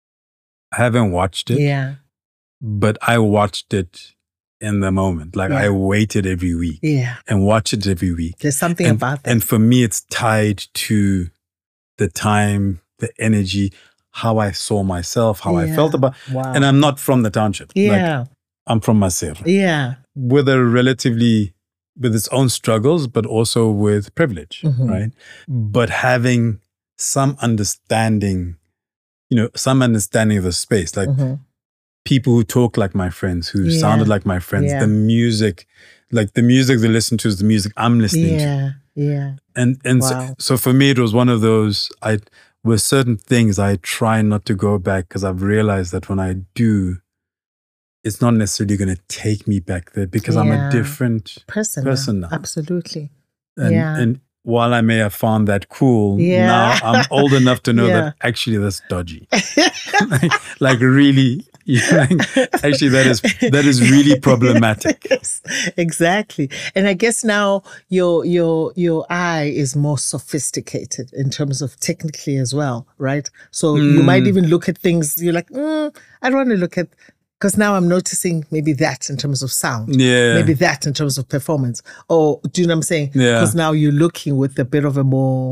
I haven't watched it, yeah, but I watched it in the moment. Like, Yeah. I waited every week yeah. and watch it every week. There's something and, about that. And for me, it's tied to the time, the energy, how I saw myself, how I Yeah. felt about. Wow. And I'm not from the township. Like, yeah, I'm from Maseru. yeah. With a relatively, with its own struggles, but also with privilege, Mhm. right? But having some understanding, you know, some understanding of the space, like Mhm. people who talk like my friends, who Yeah. sounded like my friends, Yeah. the music, like the music they listen to is the music I'm listening to. Yeah, yeah. And and Wow. so, so for me, it was one of those, I, with certain things, I try not to go back because I've realized that when I do, it's not necessarily going to take me back there because I'm Yeah. a different Person, person now. now. Absolutely. And, Yeah. and while I may have found that cool, Yeah. now I'm old enough to know Yeah. that actually that's dodgy. like, like really, you know, like, actually that is that is really problematic. Yes, exactly. And I guess now your your your eye is more sophisticated in terms of technically as well, right? So you might even look at things, you're like, mm, I don't want to look at, because now I'm noticing maybe that in terms of sound. Yeah. Maybe that in terms of performance. Or do you know what I'm saying? Yeah. Because now you're looking with a bit of a more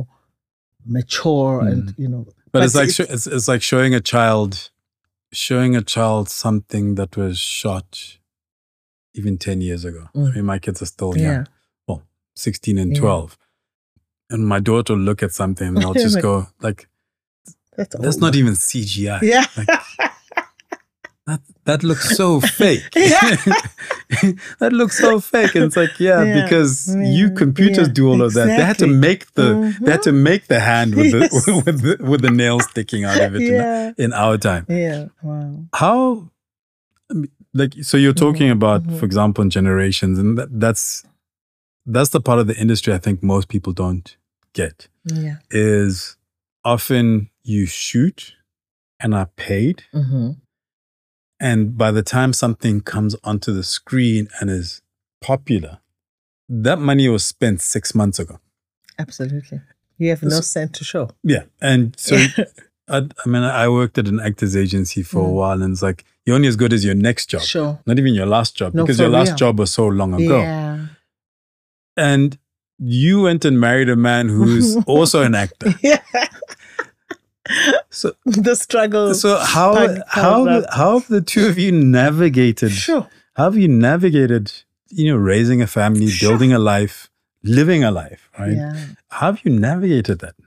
mature and, you know. But, it's like sho- it's, it's like showing a child, showing a child something that was shot even ten years ago. Mm. I mean, my kids are still Yeah. young, well, sixteen and Yeah. twelve. And my daughter will look at something and I'll just Like, go like, that's, that's old. not even C G I. Yeah. Like, that, that looks so fake. Yeah. That looks so fake. And it's like, yeah, Yeah. because Yeah. you computers Yeah. do all of that. They had to Exactly. make the they had to make the hand with the Yes. with the with the nails sticking out of it in- Yeah. in, our time. Yeah. Wow. How I mean, like so you're talking Mhm. about, Mhm. for example, in generations, and that, that's that's the part of the industry I think most people don't get. Yeah. Is often you shoot and are paid. Mm-hmm. And by the time something comes onto the screen and is popular, that money was spent six months ago. Absolutely. You have no So- cent to show. Yeah. And so, I, I mean, I worked at an actors agency for a Mm. while, and it's like, you're only as good as your next job, Sure. not even your last job, No, because for your last real. job was so long ago. Yeah. And you went and married a man who's also an actor. Yeah. So, The struggle. so how, Pardon- how, pardon. how have the two of you navigated? Sure. How have you navigated, you know, raising a family, Sure. building a life, living a life, right? Yeah. How have you navigated that?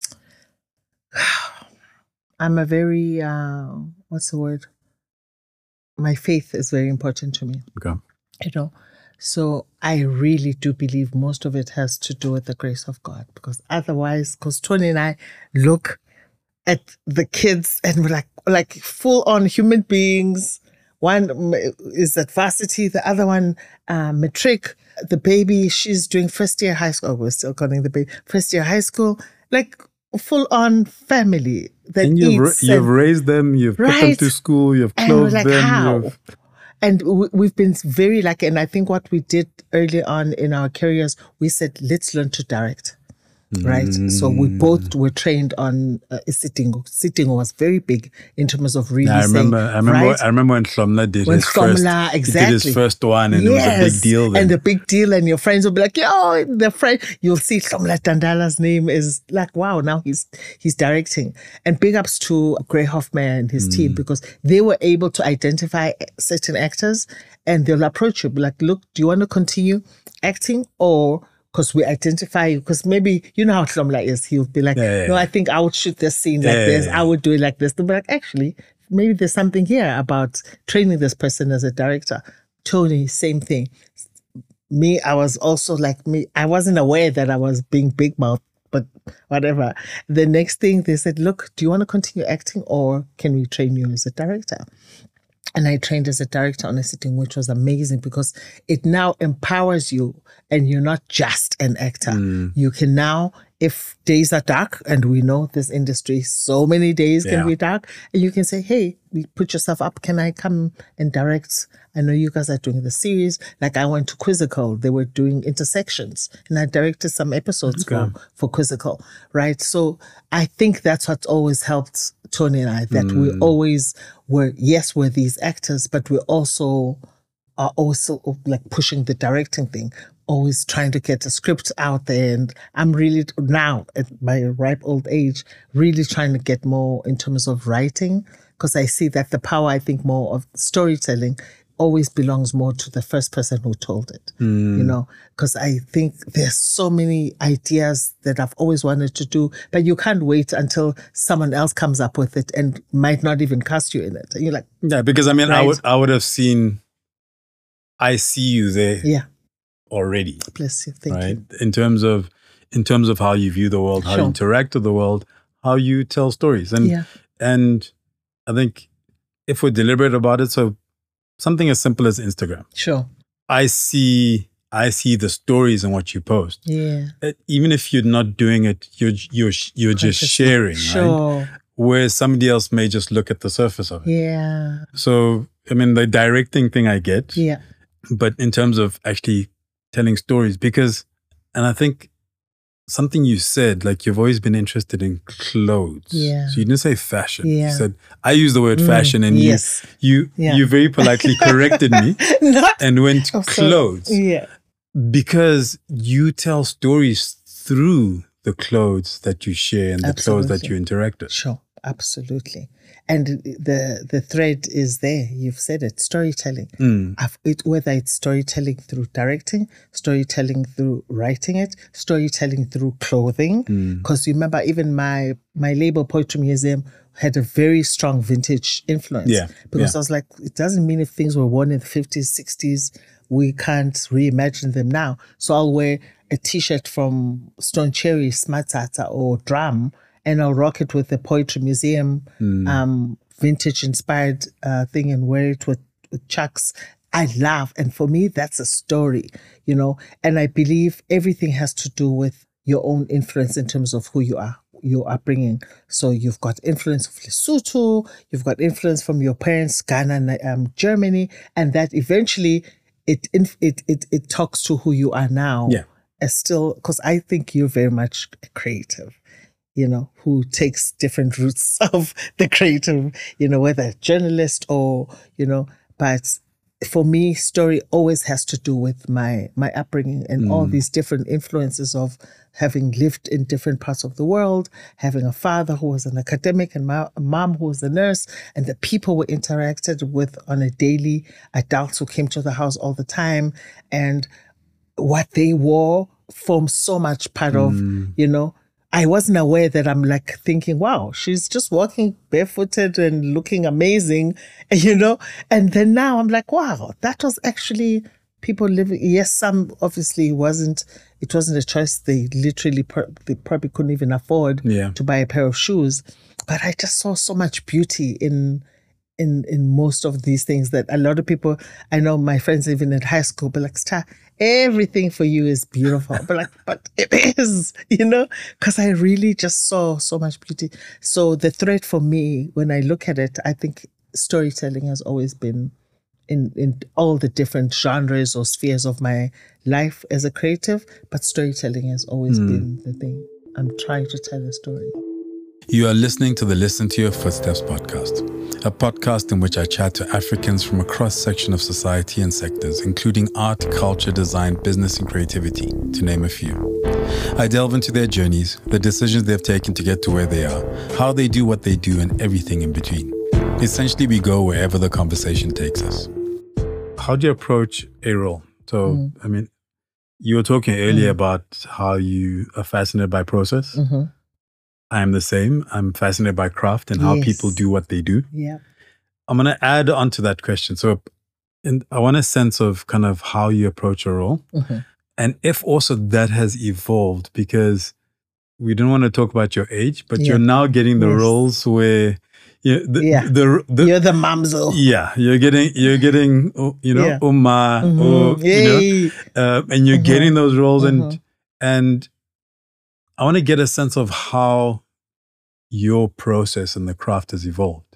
I'm a very, uh, what's the word? My faith is very important to me, Okay. you know. So I really do believe most of it has to do with the grace of God, because otherwise, because Tony and I look at the kids and we're like, like full on human beings. One is at varsity, the other one uh, matric. The baby, she's doing first year high school. Oh, we're still calling the baby first year high school. Like full on family that And you've, ra- eats. you've and, raised them, you've put them Right. to school, you've and we're clothed like, them. how? You've, And we, we've been very lucky. And I think what we did early on in our careers, we said, let's learn to direct. Right. Mm. So we both were trained on uh, sitting. Sitting was very big in terms of really. Yeah, I remember. saying, I remember. right? I remember when Hlomla did when his Hlomla, first. Exactly. He did his first one, and yes. it was a big deal. Then. And the big deal, and your friends will be like, "Yo, the friend." You'll see Hlomla Tandala's name is like, "Wow!" Now he's he's directing. And big ups to Gray Hoffman and his mm. team, because they were able to identify certain actors, and they'll approach you, be like, "Look, do you want to continue acting or?" Because we identify you, because maybe, you know how Hlomla is. He'll be like, yeah, yeah, no, I think I would shoot this scene like yeah, this. Yeah, yeah. I would do it like this. They'll be like, actually, maybe there's something here about training this person as a director. Tony, same thing. Me, I was also like me. I wasn't aware that I was being big mouth, but whatever. The next thing they said, look, do you want to continue acting or can we train you as a director? And I trained as a director on a sitting, which was amazing because it now empowers you and you're not just an actor. Mm. You can now, if days are dark, and we know this industry, so many days yeah. can be dark, and you can say, hey, put yourself up. Can I come and direct? I know you guys are doing the series. Like I went to Quizzical. They were doing Intersections and I directed some episodes okay. for, for Quizzical, right? So I think that's what always helped Tony and I, that mm. we always were, yes, we're these actors, but we also are also like pushing the directing thing, always trying to get a script out there. And I'm really now at my ripe old age, really trying to get more in terms of writing, because I see that the power, I think, more of storytelling always belongs more to the first person who told it, mm. you know, because I think there's so many ideas that I've always wanted to do, but you can't wait until someone else comes up with it and might not even cast you in it. And you're like, yeah, because I mean, right? I would, I would have seen, I see you there, yeah, already. Bless you, thank right? you. In terms of, in terms of how you view the world, how sure. you interact with the world, how you tell stories, and yeah. and I think if we're deliberate about it, so. Something as simple as Instagram. Sure. I see I see the stories and what you post. Yeah. Even if you're not doing it, you're you're you're just sharing, sure. right? Whereas somebody else may just look at the surface of it. Yeah. So, I mean, the directing thing I get. Yeah. But in terms of actually telling stories, because, and I think something you said, like you've always been interested in clothes. Yeah. So you didn't say fashion. Yeah. You said, I used the word mm, fashion and yes. you you, yeah. you very politely corrected me and went oh, clothes. Yeah. Because you tell stories through the clothes that you share and the Absolutely. Clothes that you interact with. Sure. Absolutely. And the the thread is there. You've said it. Storytelling. Mm. I've, it, whether it's storytelling through directing, storytelling through writing it, storytelling through clothing. Because mm. remember, even my my label Poetry Museum had a very strong vintage influence. Yeah. Because yeah. I was like, it doesn't mean if things were worn in the fifties, sixties, we can't reimagine them now. So I'll wear a T-shirt from Stone Cherry, Smartata, or Drum, and I'll rock it with the Poetry Museum mm. um, vintage-inspired uh, thing and wear it with, with chucks. I love, and for me, that's a story, you know. And I believe everything has to do with your own influence in terms of who you are, your upbringing. So you've got influence of Lesotho, you've got influence from your parents, Ghana and um, Germany, and that eventually it it it it talks to who you are now. Yeah. As still, because I think you're very much creative, you know, who takes different routes of the creative, you know, whether a journalist or, you know, but for me, story always has to do with my my upbringing and mm. all these different influences of having lived in different parts of the world, having a father who was an academic and my, a mom who was a nurse, and the people we interacted with on a daily, adults who came to the house all the time, and what they wore forms so much part of, mm. you know, I wasn't aware that I'm like thinking, wow, she's just walking barefooted and looking amazing, you know? And then now I'm like, wow, that was actually people living. Yes, some obviously wasn't, it wasn't a choice. They literally, they probably couldn't even afford yeah. to buy a pair of shoes. But I just saw so much beauty in in in most of these things that a lot of people, I know my friends even at high school, but like, Star, everything for you is beautiful. But like, but it is, you know, because I really just saw so much beauty. So the thread for me, when I look at it, I think storytelling has always been in, in all the different genres or spheres of my life as a creative, but storytelling has always mm. been the thing. I'm trying to tell a story. You are listening to the Listen to Your Footsteps podcast, a podcast in which I chat to Africans from a cross-section of society and sectors, including art, culture, design, business, and creativity, to name a few. I delve into their journeys, the decisions they've taken to get to where they are, how they do what they do, and everything in between. Essentially, we go wherever the conversation takes us. How do you approach a role? So, mm. I mean, you were talking earlier mm. about how you are fascinated by process. Mm-hmm. I'm the same. I'm fascinated by craft and how yes. people do what they do. Yeah. I'm going to add on to that question. So in, I want a sense of kind of how you approach a role. Mm-hmm. And if also that has evolved, because we don't want to talk about your age, but yeah. you're now getting the yes. roles where you the, yeah. the, the you're the mamzo. Yeah, you're getting you're getting you know yeah. Uma mm-hmm. or you know, uh, and you're mm-hmm. getting those roles mm-hmm. and and I want to get a sense of how your process and the craft has evolved.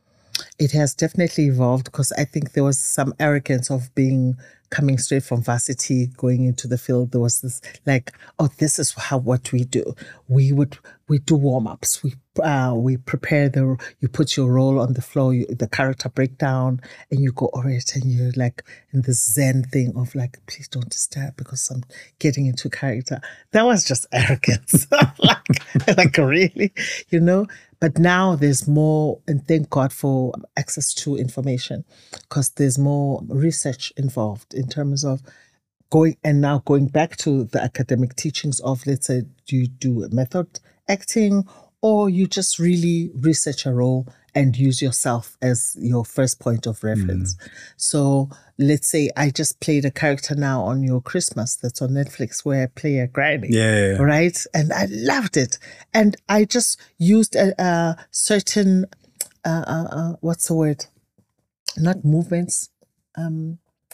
It has definitely evolved because I think there was some arrogance of being coming straight from varsity, going into the field. There was this like, oh, this is how what we do. We would we do warm ups. We uh, we prepare the. You put your role on the floor, you, the character breakdown, and you go over it, and you're like in this Zen thing of like, please don't disturb because I'm getting into character. That was just arrogance. like, like really, you know. But now there's more, and thank God for access to information, because there's more research involved in terms of going, and now going back to the academic teachings of, let's say, do you do method acting, or you just really research a role and use yourself as your first point of reference. Mm. So let's say I just played a character now on Your Christmas that's on Netflix where I play a granny, yeah, yeah, yeah. right? And I loved it. And I just used a, a certain, uh, uh, uh, what's the word? Not movements. Um,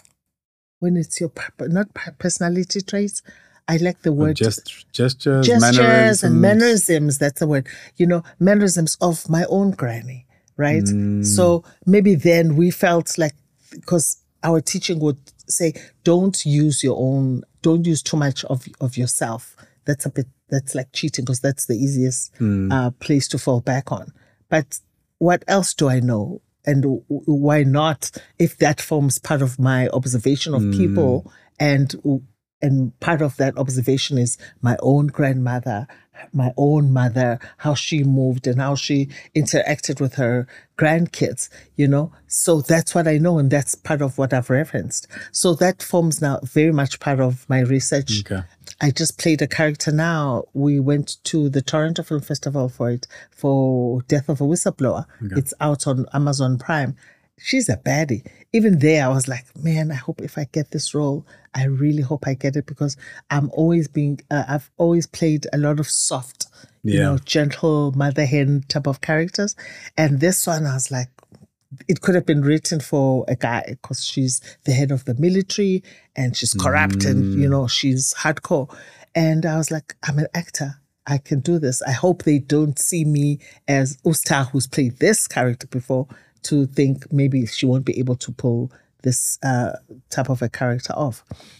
when it's your, not personality traits. I like the word. Just, gestures, gestures mannerisms. and mannerisms. That's the word. You know, mannerisms of my own granny, right? Mm. So maybe then we felt like, because our teaching would say, don't use your own, don't use too much of, of yourself. That's a bit, that's like cheating because that's the easiest mm. uh, place to fall back on. But what else do I know? And w- why not, if that forms part of my observation of mm. people, and and part of that observation is my own grandmother, my own mother, how she moved and how she interacted with her grandkids, you know? So that's what I know, and that's part of what I've referenced. So that forms now very much part of my research. Okay. I just played a character now. We went to the Toronto Film Festival for it, for Death of a Whistleblower. Okay. It's out on Amazon Prime. She's a baddie. Even there, I was like, man, I hope if I get this role, I really hope I get it, because I'm always being, uh, I've always played a lot of soft, yeah. you know, gentle mother hen type of characters. And this one, I was like, it could have been written for a guy because she's the head of the military and she's corrupt mm. and, you know, she's hardcore. And I was like, I'm an actor. I can do this. I hope they don't see me as Usta, who's played this character before, to think maybe she won't be able to pull this uh, type of a character off.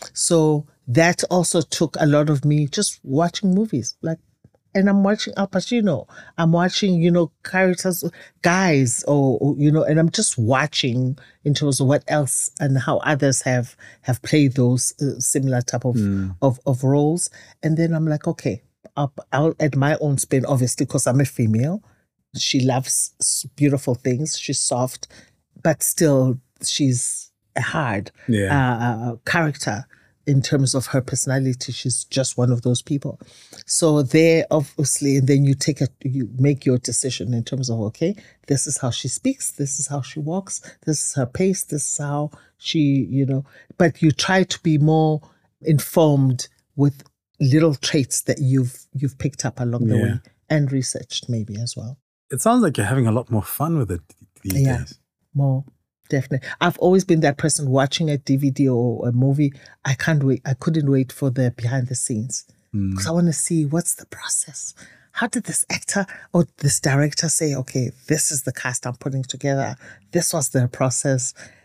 So that also took a lot of me just watching movies. Like, and I'm watching Al Pacino. I'm watching, you know, characters, guys, or, or, you know, and I'm just watching in terms of what else and how others have have played those uh, similar type of, mm. of of roles. And then I'm like, okay, I'll, I'll add my own spin, obviously, because I'm a female. She loves beautiful things. She's soft, but still she's a hard yeah. uh, character in terms of her personality. She's just one of those people. So there, obviously, and then you take a, you make your decision in terms of, okay, this is how she speaks, this is how she walks, this is her pace, this is how she, you know, but you try to be more informed with little traits that you've you've picked up along the yeah. way and researched maybe as well. It sounds like you're having a lot more fun with it these yeah, days. More, definitely. I've always been that person watching a D V D or a movie. I can't wait. I couldn't wait for the behind the scenes mm. because I want to see what's the process. How did this actor or this director say, okay, this is the cast I'm putting together. This was their process.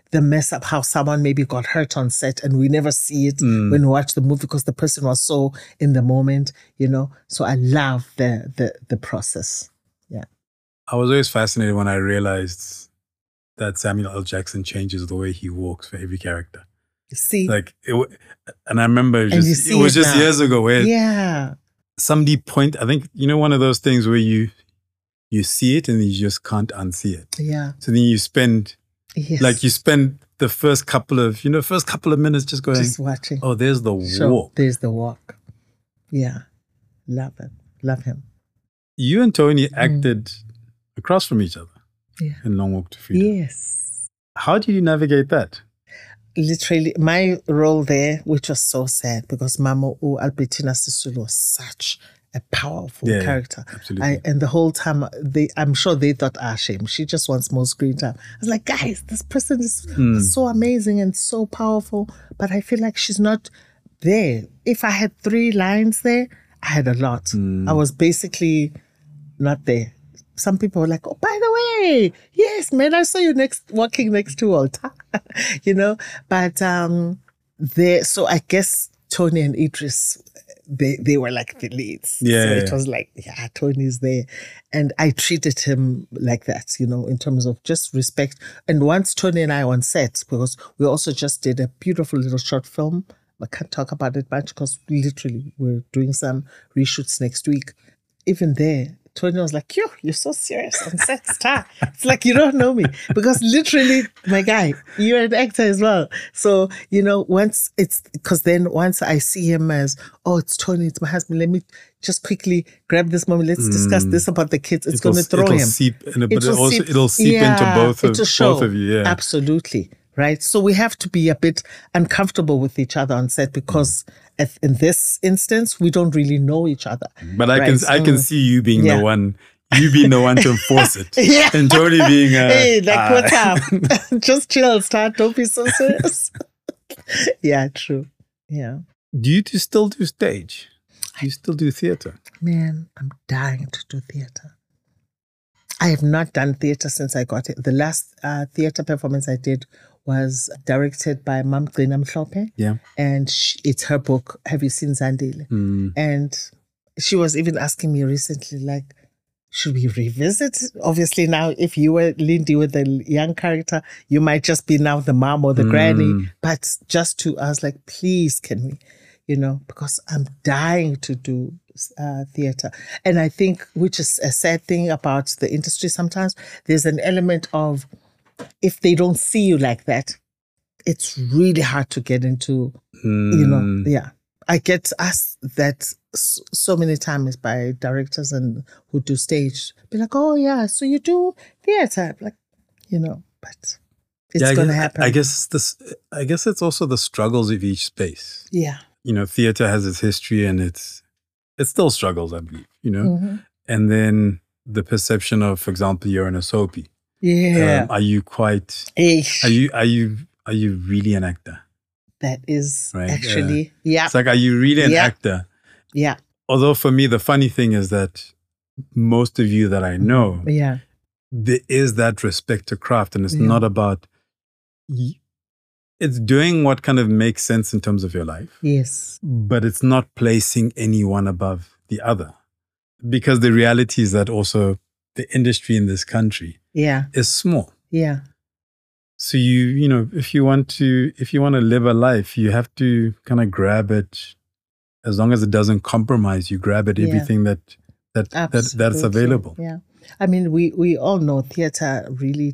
the mess up, how someone maybe got hurt on set and we never see it Mm. when we watch the movie because the person was so in the moment, you know. So I love the the the process. Yeah. I was always fascinated when I realized that Samuel L. Jackson changes the way he walks for every character. See, Like, it, w- and I remember it, And you just, see it was it just now. years ago where yeah, somebody point. I think you know one of those things where you you see it and you just can't unsee it. yeah, So then you spend yes. like you spend the first couple of you know first couple of minutes just going, just watching. oh, there's the Sure, walk. there's the walk. Yeah, love it, love him. You and Tony acted across from each other Yeah. in Long Walk to Freedom. Yes. How do you navigate that? Literally, my role there, which was so sad because Mama U Albertina Sisulu was such a powerful Yeah, character. absolutely. I, and the whole time, they, I'm sure they thought, ah, shame, she just wants more screen time. I was like, guys, this person is so amazing and so powerful, but I feel like she's not there. If I had three lines there, I had a lot. I was basically not there. Some people were like, oh, by the way, yes, man, I saw you next walking next to Walter, you know. But um, they, so I guess Tony and Idris, they they were like the leads. Yeah, so yeah, it yeah. was like, yeah, Tony's there, and I treated him like that, you know, in terms of just respect. And once Tony and I were on set, because we also just did a beautiful little short film. I can't talk about it much because literally we're doing some reshoots next week. Even there, Tony was like, yo, you're so serious on set, star. It's like, you don't know me. Because literally, my guy, you're an actor as well. So, you know, once it's, because then once I see him as, oh, it's Tony, it's my husband, let me just quickly grab this moment. Let's discuss this about the kids. It's It'll- going to throw it'll him. Seep, in, but It it will also, seep- it'll seep yeah, into both of, it'll show. both of you. Yeah. Absolutely. Right. So we have to be a bit uncomfortable with each other on set because if, in this instance, we don't really know each other. But I Right. can I can Mm. see you being Yeah. the one, you being the one to enforce it. Yeah. And Tony being uh, Hey, like, uh, what's up? Just chill, start. Don't be so serious. Yeah, true. Yeah. Do you two still do stage? Do you still do theatre? Man, I'm dying to do theatre. I have not done theatre since I got it. The last uh, theatre performance I did was directed by Mam Gcina Mhlophe. Yeah. And she, it's her book, Have You Seen Zandile? Mm. And she was even asking me recently, like, should we revisit? Obviously, now, if you were Lindy with the young character, you might just be now the mom or the granny. But just to, I was like, please, can we? You know, because I'm dying to do uh, theatre. And I think, which is a sad thing about the industry sometimes, there's an element of, if they don't see you like that, it's really hard to get into, you know, yeah. I get asked that so, so many times by directors and who do stage, be like, oh yeah, so you do theatre, like, you know, but it's Yeah, I going to guess- happen. I guess this. I guess it's also the struggles of each space. Yeah. You know, theatre has its history and it's it still struggles, I believe. You know, Mm-hmm. and then the perception of, for example, you're in a soapy. Yeah. Um, are you quite? Eish. Are you? Are you? Are you really an actor? That is Right, actually, yeah, It's like, are you really an Yeah. actor? yeah, Although for me, the funny thing is that most of you that I know, yeah, there is that respect to craft, and it's Yeah. not about. y- It's doing what kind of makes sense in terms of your life, yes, but it's not placing anyone above the other, because the reality is that also the industry in this country yeah, is small. yeah, So you, you know, if you want to, if you want to live a life, you have to kind of grab it, as long as it doesn't compromise. You grab at Yeah. everything that that that that's Absolutely. available. Yeah, I mean, we we all know theatre really,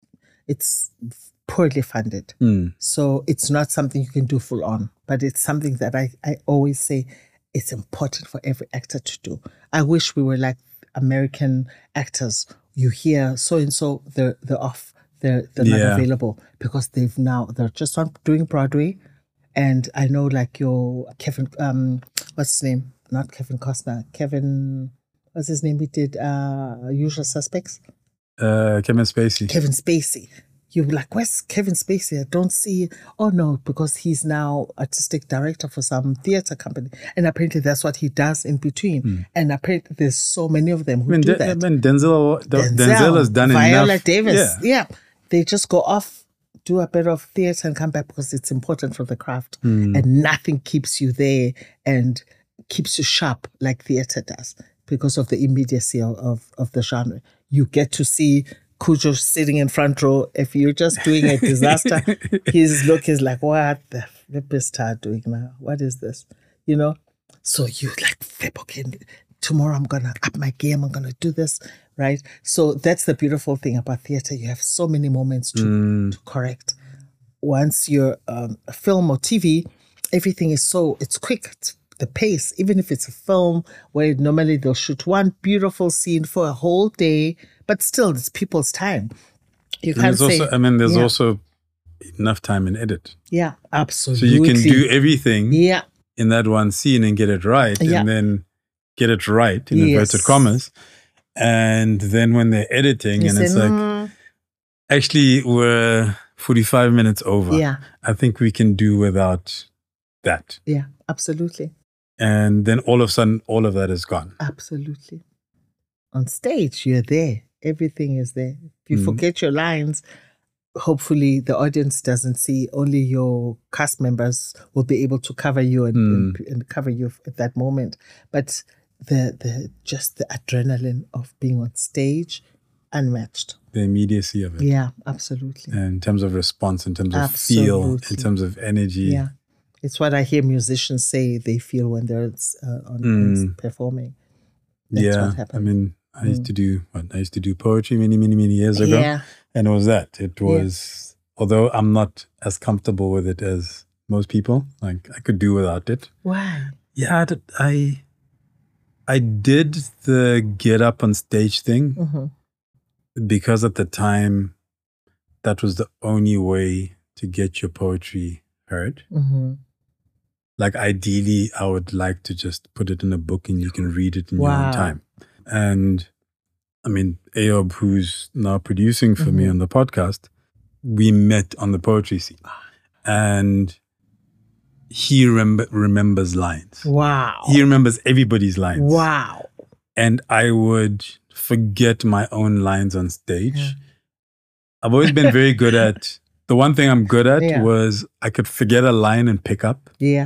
it's poorly funded, Mm. so it's not something you can do full on. But it's something that I I always say it's important for every actor to do. I wish we were like American actors. You hear so and so they're they're off. They're they're Yeah. not available because they've now they're just on doing Broadway, and I know like your Kevin um what's his name? Not Kevin Costner. Kevin what's his name? He did uh Usual Suspects. Uh, Kevin Spacey. Kevin Spacey. You're like, where's Kevin Spacey? I don't see. Oh no, because he's now artistic director for some theater company, and apparently that's what he does in between. And apparently there's so many of them who I mean, do De- I that. mean, Denzel, Denzel, Denzel has done Viola enough. Davis. Yeah. Yeah. They just go off do a bit of theatre and come back because it's important for the craft. Mm. And nothing keeps you there and keeps you sharp like theatre does because of the immediacy of, of, of the genre. You get to see Cujo sitting in front row. If you're just doing a disaster, his look is like, what the flip is Star doing now? What is this? You know? So you like, flip, okay, tomorrow I'm going to up my game. I'm going to do this, right? So that's the beautiful thing about theatre. You have so many moments to, mm. to correct. Once you're um, a film or T V, everything is so, it's quick. It's the pace, even if it's a film where normally they'll shoot one beautiful scene for a whole day, but still it's people's time. You can't say... Also, I mean, there's yeah. also enough time in edit. Yeah, absolutely. So you can do everything yeah. in that one scene and get it right, yeah. and then get it right, in yes. inverted commas. And then when they're editing, you and say, it's like, mm. actually, we're forty-five minutes over. Yeah. I think we can do without that. Yeah, absolutely. And then all of a sudden, all of that is gone. Absolutely. On stage, you're there. Everything is there. If you mm. forget your lines, hopefully the audience doesn't see. Only your cast members will be able to cover you and, mm. and, and cover you at that moment. But the the just the adrenaline of being on stage, unmatched. The immediacy of it. Yeah, absolutely. And in terms of response, in terms of absolutely. feel, in terms of energy. Yeah. It's what I hear musicians say they feel when they're uh, on, mm. performing. That's yeah, what happened. I mean, I used mm. to do what I used to do poetry many, many, many years ago, yeah. and it was that. It was, yeah. although I'm not as comfortable with it as most people, like I could do without it. Why? Yeah, I did, I, I did the get up on stage thing mm-hmm. because at the time, that was the only way to get your poetry heard. Mm-hmm. Like ideally, I would like to just put it in a book and you can read it in wow. your own time. And I mean, Ayob, who's now producing for mm-hmm. me on the podcast, we met on the poetry scene. And he rem- remembers lines. Wow. He remembers everybody's lines. Wow. And I would forget my own lines on stage. Yeah. I've always been very good at, the one thing I'm good at yeah. was I could forget a line and pick up. Yeah.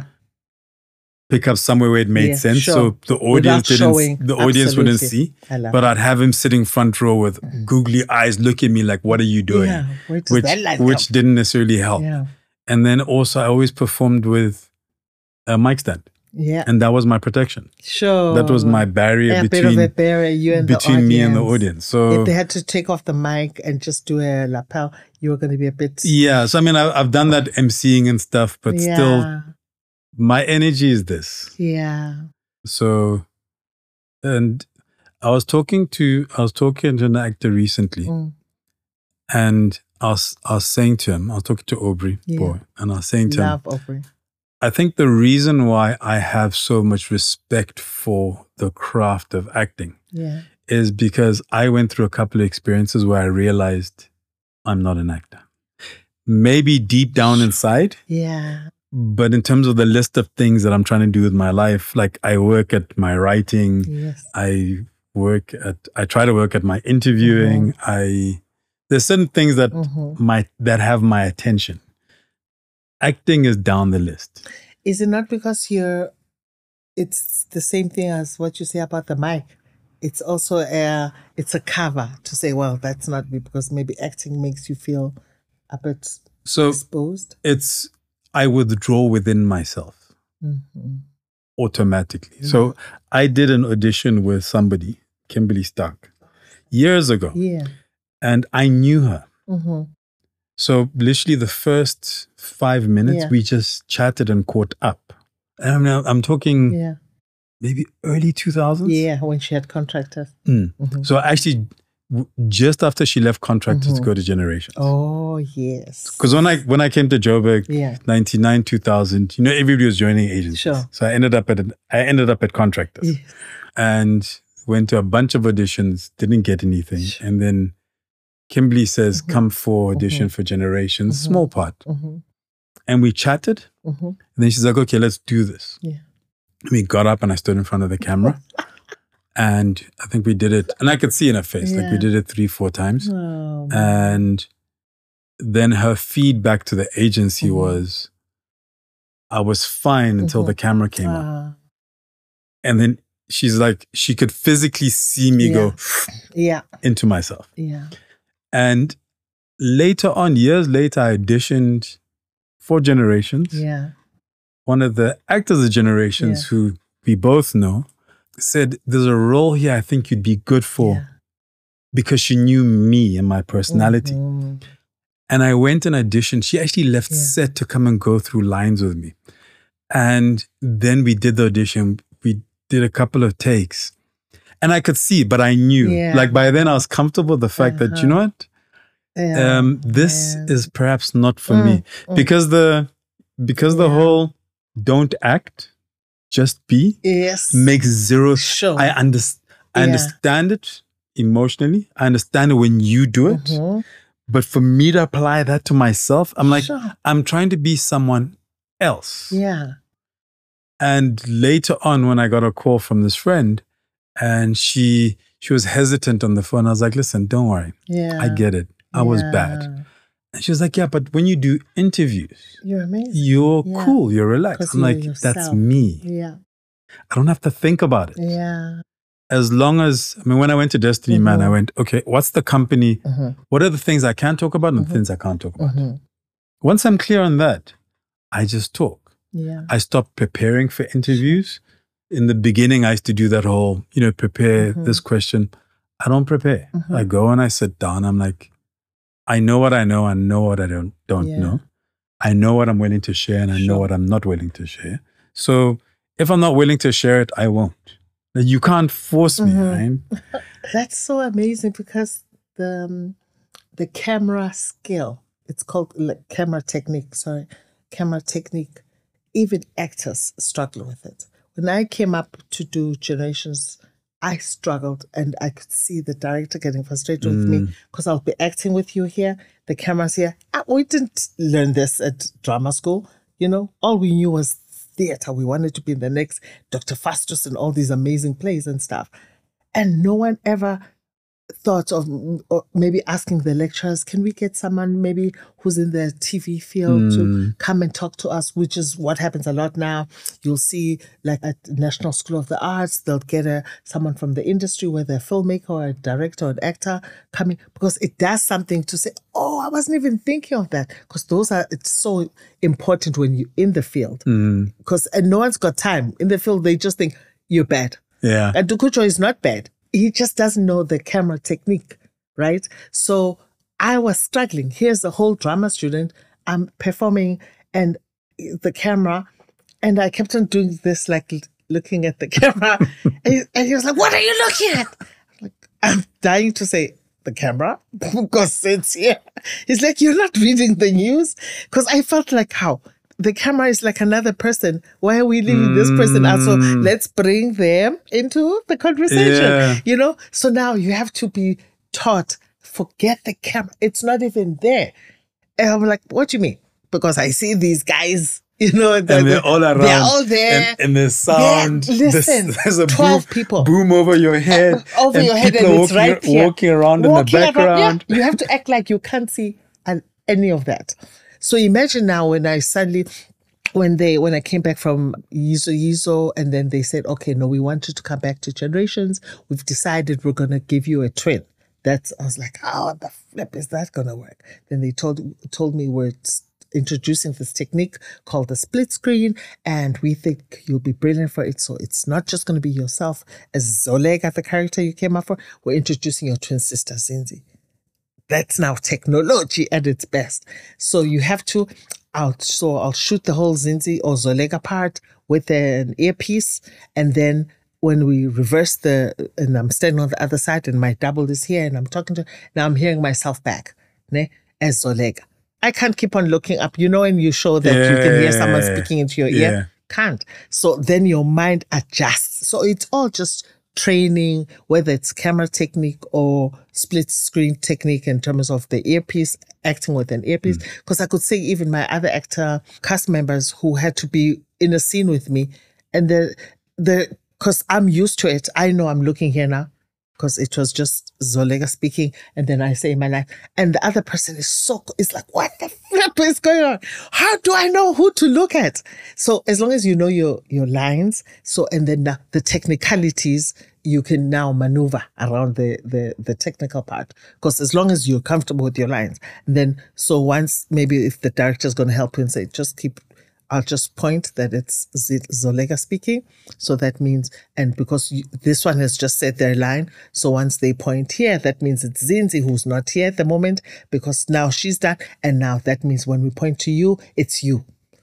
Pick up somewhere where it made yeah, sense, sure. so the audience Without didn't, showing. the audience Absolutely. wouldn't see. But that. I'd have him sitting front row with googly eyes, look at me like, "What are you doing?" Yeah, where does which that line which come? didn't necessarily help. Yeah. And then also, I always performed with a mic stand. Yeah, and that was my protection. Sure, that was my barrier yeah, between a bit of a barrier, you and between the me and the audience. So if they had to take off the mic and just do a lapel, you were going to be a bit. Yeah, so I mean, I, I've done that emceeing and stuff, but yeah. still. My energy is this. Yeah. So, and I was talking to, I was talking to an actor recently mm. and I was, I was saying to him, I was talking to Aubrey, yeah. boy, and I was saying to Love him, Aubrey. I think the reason why I have so much respect for the craft of acting yeah. is because I went through a couple of experiences where I realized I'm not an actor. Maybe deep down inside. Yeah. But in terms of the list of things that I'm trying to do with my life, like I work at my writing, yes. I work at, I try to work at my interviewing. Mm-hmm. I, there's certain things that mm-hmm. my, that have my attention. Acting is down the list. Is it not because you're, it's the same thing as what you say about the mic. It's also a, it's a cover to say, well, that's not me, because maybe acting makes you feel a bit so exposed. It's, I withdraw within myself mm-hmm. automatically. Mm-hmm. So I did an audition with somebody, Kimberly Stark, years ago. Yeah. And I knew her. Mm-hmm. So literally the first five minutes, yeah. we just chatted and caught up. And I'm, I'm talking yeah. maybe early two thousands. Yeah, when she had Contractors. Mm. Mm-hmm. So actually, just after she left Contractors mm-hmm. to go to Generations. Oh, yes. Because when I when I came to Joburg, yeah. ninety-nine, two thousand, you know, everybody was joining agencies. Sure. So I ended up at an, I ended up at Contractors. Yes. And went to a bunch of auditions, didn't get anything. Sure. And then Kimberly says, mm-hmm. come for audition mm-hmm. for Generations, mm-hmm. small part. Mm-hmm. And we chatted. Mm-hmm. And then she's like, okay, let's do this. Yeah. And we got up and I stood in front of the camera. And I think we did it, and I could see in her face, yeah. like we did it three, four times. Oh, and then her feedback to the agency Mhm. was, I was fine until Mhm. the camera came on. Ah, And then she's like, she could physically see me Yeah. go yeah, into myself. yeah, And later on, years later, I auditioned for Generations. yeah, One of the actors of Generations Yeah. who we both know said, there's a role here I think you'd be good for yeah. because she knew me and my personality. Mhm. And I went and auditioned. She actually left Yeah. set to come and go through lines with me. And then we did the audition. We did a couple of takes. And I could see, but I knew. Yeah. Like by then I was comfortable with the fact that, you know what? Yeah, Um, this man. is perhaps not for Mm, me. mm. Because the because the Yeah. whole don't act, just be Yes. makes zero. Sure. I, under, I Yeah. understand it emotionally. I understand it when you do it. Mhm. But for me to apply that to myself, I'm like, Sure. I'm trying to be someone else. Yeah. And later on, when I got a call from this friend and she she was hesitant on the phone, I was like, listen, don't worry. Yeah. I get it. I was bad. Yeah. And she was like, yeah, but when you do interviews, You're amazing. you're Yeah. cool, you're relaxed. 'Cause I'm you're like, that's yourself. me. Yeah. I don't have to think about it. Yeah. As long as, I mean, when I went to Destiny Man, I Mhm. went, okay, what's the company? Mhm. What are the things I can talk about and the Mhm. things I can't talk about? Mhm. Once I'm clear on that, I just talk. Yeah. I stopped preparing for interviews. In the beginning, I used to do that whole, you know, prepare Mhm. this question. I don't prepare. Mhm. I go and I sit down. I'm like, I know what I know. I know what I don't don't Yeah. know. I know what I'm willing to share and I know Sure. what I'm not willing to share. So if I'm not willing to share it, I won't. Like, you can't force me. Mhm. Right? That's so amazing because the um, the camera skill, it's called like camera technique, sorry, camera technique. Even actors struggle with it. When I came up to do Generations, I struggled and I could see the director getting frustrated with me because I'll be acting with you here, the camera's here. Ah, we didn't learn this at drama school, you know. All we knew was theater. We wanted to be in the next Doctor Faustus and all these amazing plays and stuff. And no one ever thought of mm, or maybe asking the lecturers, can we get someone maybe who's in the T V field to come and talk to us, which is what happens a lot now. You'll see like at National School of the Arts, they'll get a someone from the industry, whether a filmmaker or a director or an actor coming, because it does something to say, oh, I wasn't even thinking of that. Because those are, it's so important when you're in the field. Because and no one's got time. In the field, they just think, you're bad. Yeah. And Dukucho is not bad. He just doesn't know the camera technique, right? So I was struggling. Here's a whole drama student. I'm performing and the camera, and I kept on doing this, like looking at the camera. and, he, and he was like, what are you looking at? I'm like, I'm dying to say, the camera, because it's here. He's like, you're not reading the news? Because I felt like, how? The camera is like another person. Why are we leaving this person out? So let's bring them into the conversation, Yeah. you know? So now you have to be taught, forget the camera. It's not even there. And I'm like, what do you mean? Because I see these guys, you know, the, And they're the- all around. They're all there. And, and there's sound. Yeah, listen, there's, there's a twelve boom, people. boom over your head. Over and your head, people and are it's walking, right here. walking around Walking in the around, background. yeah. You have to act like you can't see an- any of that. So imagine now when I suddenly, when they, when I came back from Yizo Yizo, and then they said, okay, no, we want you to come back to Generations. We've decided we're going to give you a twin. That's, I was like, how the flip is that going to work? Then they told told me we're introducing this technique called the split screen, and we think you'll be brilliant for it. So it's not just going to be yourself as Zolega, the character you came up for. We're introducing your twin sister, Zinzi. That's now technology at its best. So you have to, I'll, so I'll shoot the whole Zinzi or Zolega part with an earpiece, and then when we reverse the, and I'm standing on the other side and my double is here and I'm talking to, now I'm hearing myself back, ne, as Zolega. I can't keep on looking up. You know, when you show that you can hear someone Yeah. speaking into your Yeah. ear? Can't. So then your mind adjusts. So it's all just training, whether it's camera technique or split screen technique in terms of the earpiece, acting with an earpiece. Because I could see even my other actor cast members who had to be in a scene with me, and the the because I'm used to it. I know I'm looking here now. because it was just Zolega speaking, and then I say my line, and the other person is so, it's like, what the flip is going on? How do I know who to look at? So as long as you know your, your lines, so, and then the, the technicalities, you can now maneuver around the, the, the technical part. Because as long as you're comfortable with your lines, and then, so once, maybe if the director's going to help you and say, just keep, I'll just point that it's Zolega speaking. So that means, and because you, this one has just said their line, so once they point here, that means it's Zinzi who's not here at the moment, because now she's done. And now that means when we point to you, it's you.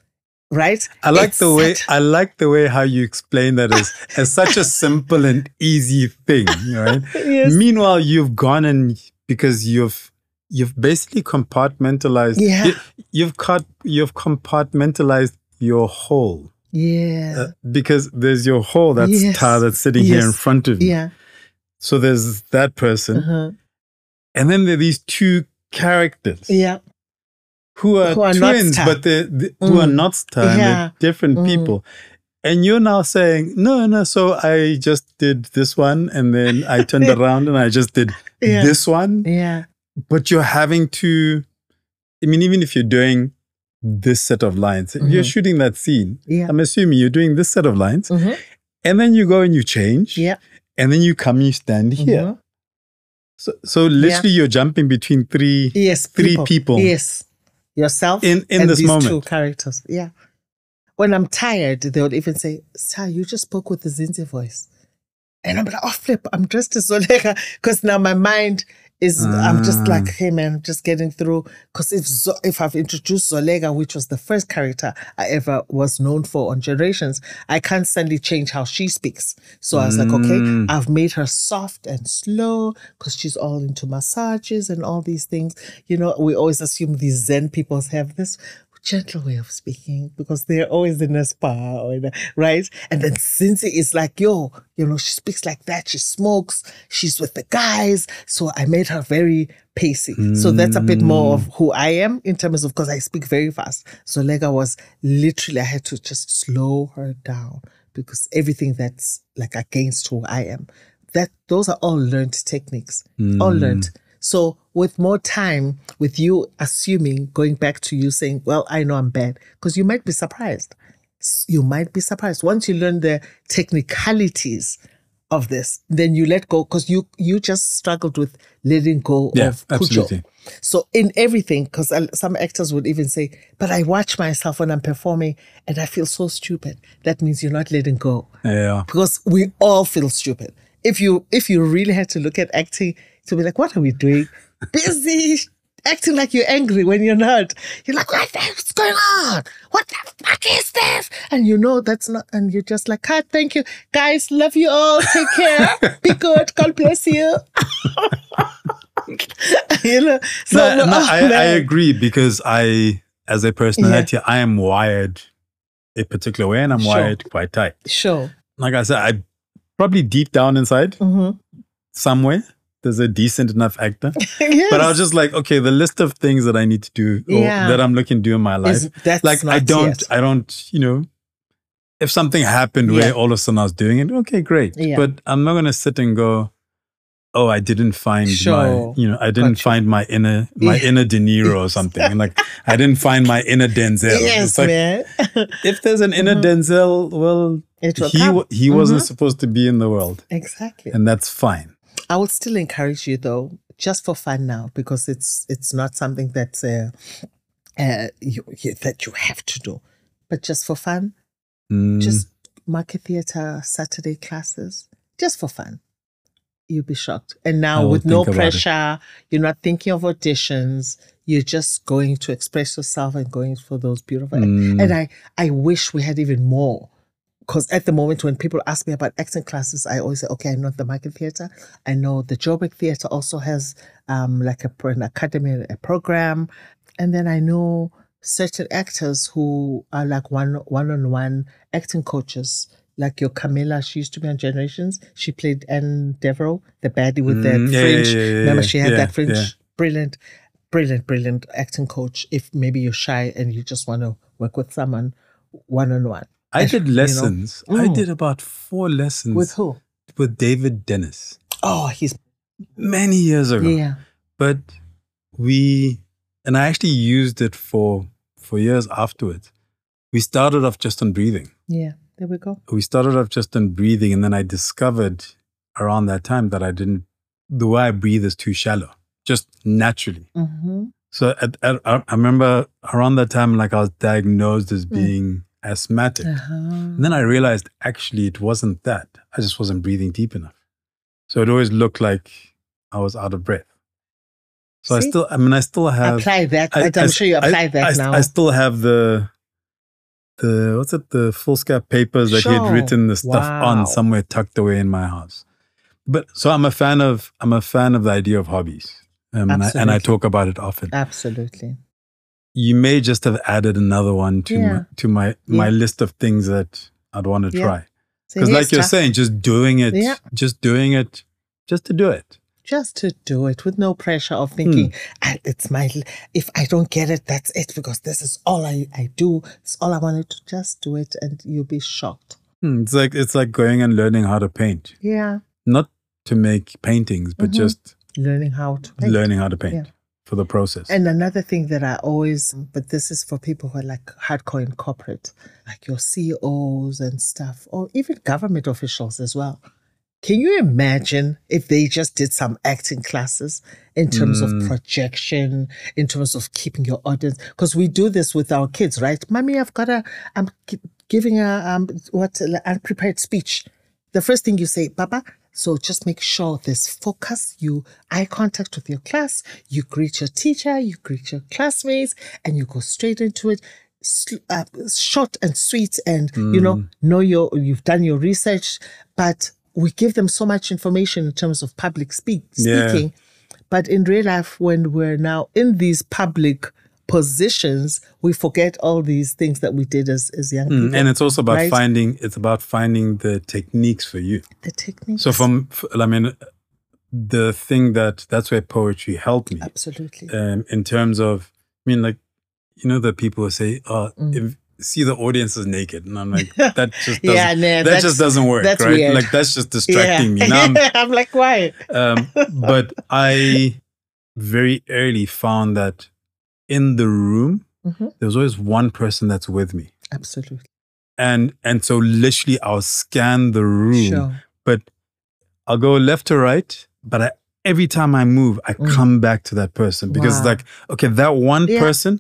Right? I like it's the way such... I like the way how you explain that as, as such a simple and easy thing, right? Yes. Meanwhile, you've gone and because you've you've basically compartmentalized. Yeah. You, you've cut. You've compartmentalized your whole. Yeah. Uh, because there's your whole. That's yes. Tar that's sitting yes. here in front of you. Yeah. So there's that person, uh-huh. and then there are these two characters. Yeah. Who are, who are twins, but they're, they mm. who are not star, and yeah. they're different mm. people. And you're now saying, no, no, so I just did this one, and then I turned around and I just did yeah. this one. Yeah. But you're having to, I mean, even if you're doing this set of lines, mm-hmm. if you're shooting that scene, yeah. I'm assuming you're doing this set of lines, mm-hmm. and then you go and you change, yeah. and then you come and you stand mm-hmm. here. So, so literally yeah. you're jumping between three, yes, three people. people. Yes. Yourself in, in and this these moment. two characters. Yeah. When I'm tired, they would even say, Sir, you just spoke with the Zinzi voice. And I'm like, oh, flip, I'm dressed as Zolega. Because now my mind is, uh. I'm just like, hey, man, I'm just getting through. Because if Zo- if I've introduced Zolega, which was the first character I ever was known for on Generations, I can't suddenly change how she speaks. So I was mm. like, okay, I've made her soft and slow because she's all into massages and all these things. You know, we always assume these Zen people have this gentle way of speaking because they're always in a spa, or in a, right? And then Zinzi is like, yo, you know, she speaks like that. She smokes. She's with the guys. So I made her very pacey. Mm. So that's a bit more of who I am in terms of, because I speak very fast. So Zolega was literally, I had to just slow her down because everything that's like against who I am, that those are all learned techniques, mm. all learned. So with more time, with you assuming, going back to you saying, well, I know I'm bad, because you might be surprised. You might be surprised. Once you learn the technicalities of this, then you let go, because you you just struggled with letting go yeah, of absolutely. Kujo. So in everything, because some actors would even say, but I watch myself when I'm performing and I feel so stupid. That means you're not letting go. Yeah. Because we all feel stupid. If you if you really had to look at acting, to be like, what are we doing? Busy acting like you're angry when you're not. You're like, what the heck's going on? What the fuck is this? And you know that's not, and you're just like, ah, thank you. Guys, love you all. Take care. Be good. God bless you. You know? So, no, no, oh, I, I agree, because I, as a personality, yeah. I am wired a particular way, and I'm sure. wired quite tight. Sure. Like I said, I probably deep down inside, mm-hmm. somewhere, there's a decent enough actor. Yes. But I was just like, okay, the list of things that I need to do, or yeah. that I'm looking to do in my life, Is, that's like not I don't, yet. I don't, you know, if something happened yeah. where all of a sudden I was doing it, okay, great. Yeah. But I'm not going to sit and go, oh, I didn't find sure. my, you know, I didn't gotcha. find my inner, my Yeah. inner De Niro or something. And like, I didn't find my inner Denzel. Yes, it's like, man. if there's an inner Mhm. Denzel, well, It will he come. wa- he wasn't Mhm. supposed to be in the world, Exactly. and that's fine. I would still encourage you, though, just for fun now, because it's it's not something that's uh, uh, you, you, that you have to do, but just for fun, Mm. just market theatre Saturday classes, just for fun. You'll be shocked. And I now will with no think about it. pressure, you're not thinking of auditions. You're just going to express yourself and going for those beautiful. Mm. And I, I wish we had even more. Because at the moment when people ask me about acting classes, I always say, okay, I know the Market Theatre. I know the Joburg Theatre also has um, like a, an academy, a program. And then I know certain actors who are like one, one-on-one acting coaches. Like your Camilla, she used to be on Generations. She played Anne Devereaux, the baddie with Mm, that yeah, French. yeah, yeah, Remember, yeah, she had yeah, that French, yeah. brilliant, brilliant, brilliant acting coach. If maybe you're shy and you just want to work with someone one-on-one. I did You know? lessons. I Mm. did about four lessons With who? with David Dennis. Oh, he's many years ago. yeah. But we, and I actually used it for for years afterwards. We started off just on breathing. Yeah, there we go. We started off just on breathing, and then I discovered around that time that I didn't, the way I breathe is too shallow, just naturally. Mm-hmm. So at, at, I remember around that time, like I was diagnosed as being mm. asthmatic. Uh-huh. And then I realized actually it wasn't that. I just wasn't breathing deep enough. So it always looked like I was out of breath. So See? I still, I mean, I still have. Apply that. I, I'm I, sure you apply I, that I, now. I still have the, the, what's it, the foolscap papers that sure. he had written the stuff wow. on somewhere tucked away in my house. But so I'm a fan of, I'm a fan of the idea of hobbies. Um, and, I, and I talk about it often. Absolutely. You may just have added another one to yeah. my, to my, my yeah. list of things that I'd want to yeah. try. Because so like you're tough. saying, just doing it, yeah. just doing it, just to do it. Just to do it with no pressure of thinking, hmm. I, it's my, if I don't get it, that's it, because this is all I, I do. It's all I wanted to just do it, and you'll be shocked. Hmm. It's like, it's like going and learning how to paint. Yeah. Not to make paintings, but mm-hmm. just learning how to paint. Learning how to paint. Yeah. For the process. And another thing that I always, but this is for people who are like hardcore in corporate, like your C E Os and stuff, or even government officials as well. Can you imagine if they just did some acting classes in terms mm. of projection, in terms of keeping your audience? Because we do this with our kids, right? Mommy, I've got a, I'm giving a, um, what, an unprepared speech. The first thing you say, Papa, so just make sure there's focus, you eye contact with your class, you greet your teacher, you greet your classmates, and you go straight into it. Uh, short and sweet, and mm. you know, know your, you've done your research, but we give them so much information in terms of public speak, speaking. Yeah. But in real life, when we're now in these public positions, we forget all these things that we did as, as young people. Mm, and it's also about right? finding, it's about finding the techniques for you. The techniques. So from, I mean, the thing that, that's where poetry helped me. Absolutely. Um, in terms of, I mean, like, you know, the people who say, oh, mm. if, see the audience is naked. And I'm like, that just doesn't, yeah, no, that just doesn't work, that's right? Weird. Like, that's just distracting yeah. me. Now I'm, I'm like, why? um, but I very early found that in the room, mm-hmm. there was always one person that's with me. Absolutely. And and so literally I'll scan the room, sure. but I'll go left to right, but I, every time I move, I mm. come back to that person because wow. it's like, okay, that one yeah. person,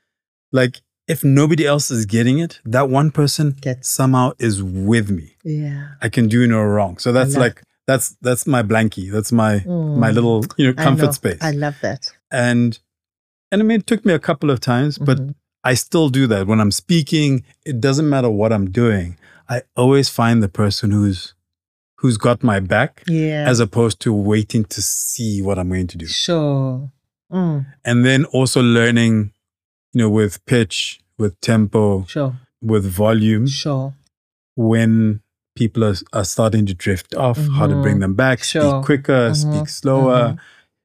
like if nobody else is getting it, that one person Get. somehow is with me. Yeah. I can do no wrong. So that's like, that. that's that's my blankie. That's my mm. my little, you know, comfort I know. space. I love that. And And I mean, it took me a couple of times, but mm-hmm. I still do that. When I'm speaking, it doesn't matter what I'm doing. I always find the person who's who's got my back yeah. as opposed to waiting to see what I'm going to do. Sure. Mm. And then also learning, you know, with pitch, with tempo, sure. with volume. Sure. When people are, are starting to drift off, mm-hmm. how to bring them back, sure. speak quicker, mm-hmm. speak slower. Mm-hmm.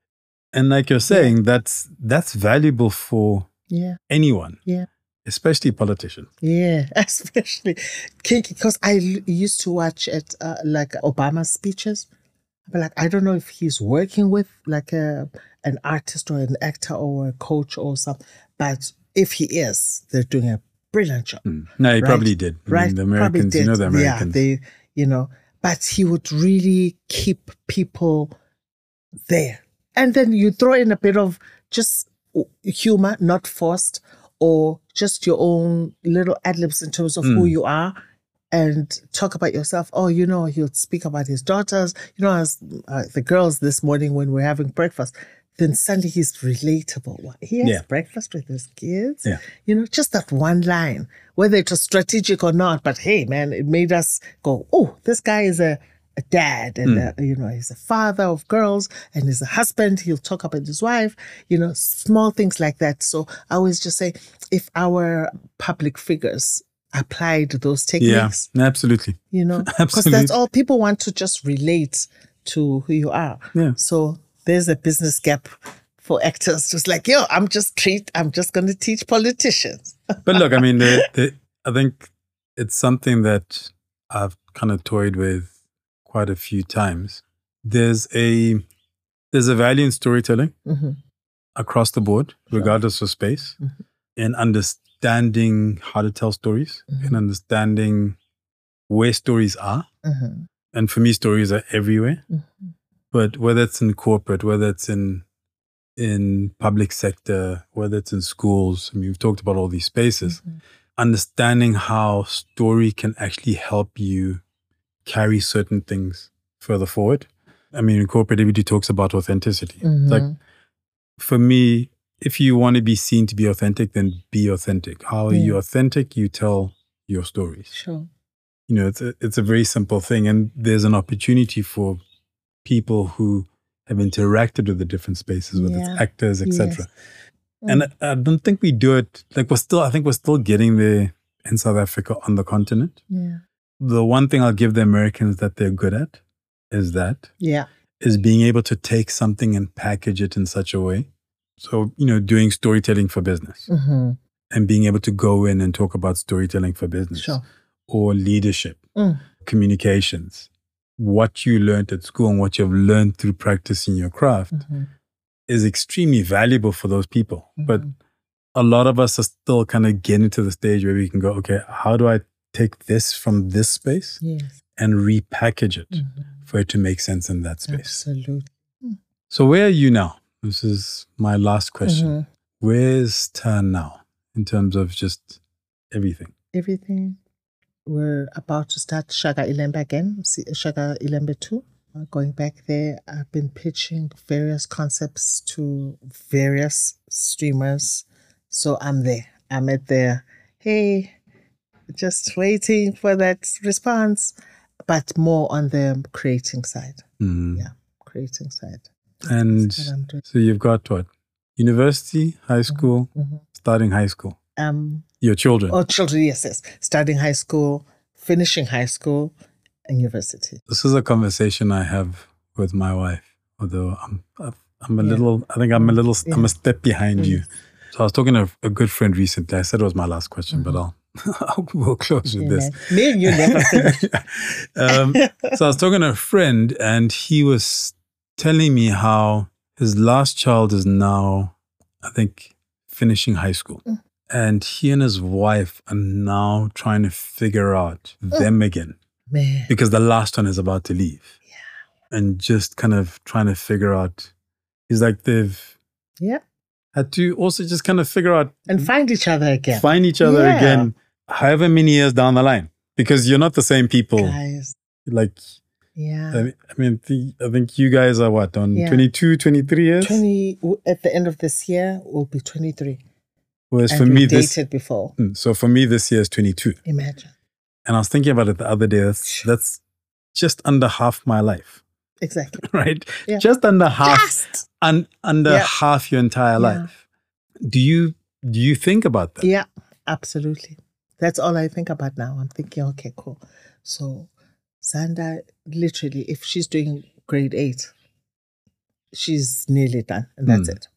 And like you're saying, yeah. that's that's valuable for yeah. anyone, yeah, especially politicians. Yeah, especially because I used to watch at uh, like Obama's speeches. But like, I don't know if he's working with like a an artist or an actor or a coach or something. But if he is, they're doing a brilliant job. Mm. No, he right? probably did. I right, mean, the Americans, you know, the Americans. Yeah, they, you know, but he would really keep people there. And then you throw in a bit of just humor, not forced, or just your own little ad-libs in terms of mm. who you are, and talk about yourself. Oh, you know, he'll speak about his daughters. You know, as uh, the girls this morning when we're having breakfast, then suddenly he's relatable. He has yeah. breakfast with his kids. Yeah. You know, just that one line, whether it was strategic or not, but hey, man, it made us go, oh, this guy is a a dad, and mm. a, you know, he's a father of girls, and he's a husband. He'll talk about his wife, you know, small things like that. So I always just say, if our public figures applied those techniques, yeah, absolutely, you know, because that's all people want to just relate to who you are. Yeah. So there's a business gap for actors, just like, yo, I'm just treat, I'm just going to teach politicians. But look, I mean, the, the, I think it's something that I've kind of toyed with quite a few times. there's a there's a value in storytelling Mm-hmm. across the board, Sure. regardless of space, Mhm. in understanding how to tell stories, Mhm. in understanding where stories are. Mm-hmm. And for me, stories are everywhere. Mm-hmm. But whether it's in corporate, whether it's in in public sector, whether it's in schools, I mean, we've talked about all these spaces. Mm-hmm. Understanding how story can actually help you carry certain things further forward. I mean, in corporate, everybody talks about authenticity. Mm-hmm. Like, for me, if you want to be seen to be authentic, then be authentic. How are Yeah. you authentic? You tell your stories. Sure. You know, it's a, it's a very simple thing. And there's an opportunity for people who have interacted with the different spaces, whether Yeah. it's actors, et cetera. Yes. Mm. And I, I don't think we do it, like we're still, I think we're still getting there in South Africa on the continent. Yeah. The one thing I'll give the Americans that they're good at is that, Yeah. is being able to take something and package it in such a way. So, you know, doing storytelling for business Mm-hmm. and being able to go in and talk about storytelling for business Sure. or leadership, Mm. communications, what you learned at school and what you've learned through practicing your craft Mm-hmm. is extremely valuable for those people. But Mhm. a lot of us are still kind of getting to the stage where we can go, okay, how do I take this from this space Yes. and repackage it Mhm. for it to make sense in that space? Absolutely. So where are you now? This is my last question. Mhm. Where's Tan now in terms of just everything? Everything. We're about to start Shaga Ilembe again, see- Shaga Ilembe two. Uh, Going back there, I've been pitching various concepts to various streamers. So I'm there. I'm at the, hey, just waiting for that response, but more on the creating side. Mm. Yeah, creating side. And That's what I'm doing. so you've got what? University, high school, Mhm. starting high school. Um, Your children. oh, children, yes, yes. Starting high school, finishing high school, and university. This is a conversation I have with my wife, although I'm I'm a Yeah. little, I think I'm a little, I'm Yeah. a step behind you. Yes. So I was talking to a good friend recently. I said it was my last question, but I'll, I'll we'll close with this. Amen. Me and you never finish. um, so I was talking to a friend and he was telling me how his last child is now, I think, finishing high school. Mm. And he and his wife are now trying to figure out them again Man. because the last one is about to leave. Yeah. And just kind of trying to figure out, he's like, they've Yeah. had to also just kind of figure out, And find each other again. find each other Yeah. again, however many years down the line, because you're not the same people. Guys. Like, Yeah. I mean, I, mean the, I think you guys are what, on Yeah. twenty-two, twenty-three years? twenty at the end of this year will be twenty-three. Whereas And for we me, dated this, before. Mm, so for me, this year is twenty-two. Imagine. And I was thinking about it the other day. That's, that's just under half my life, Exactly. right? Yeah. Just under half, Just. un, under Yeah. half your entire Yeah. life. Do you, do you think about that? Yeah, absolutely. That's all I think about now. I'm thinking, okay, cool. So Zanda, literally, if she's doing grade eight, she's nearly done, and that's Mm. it.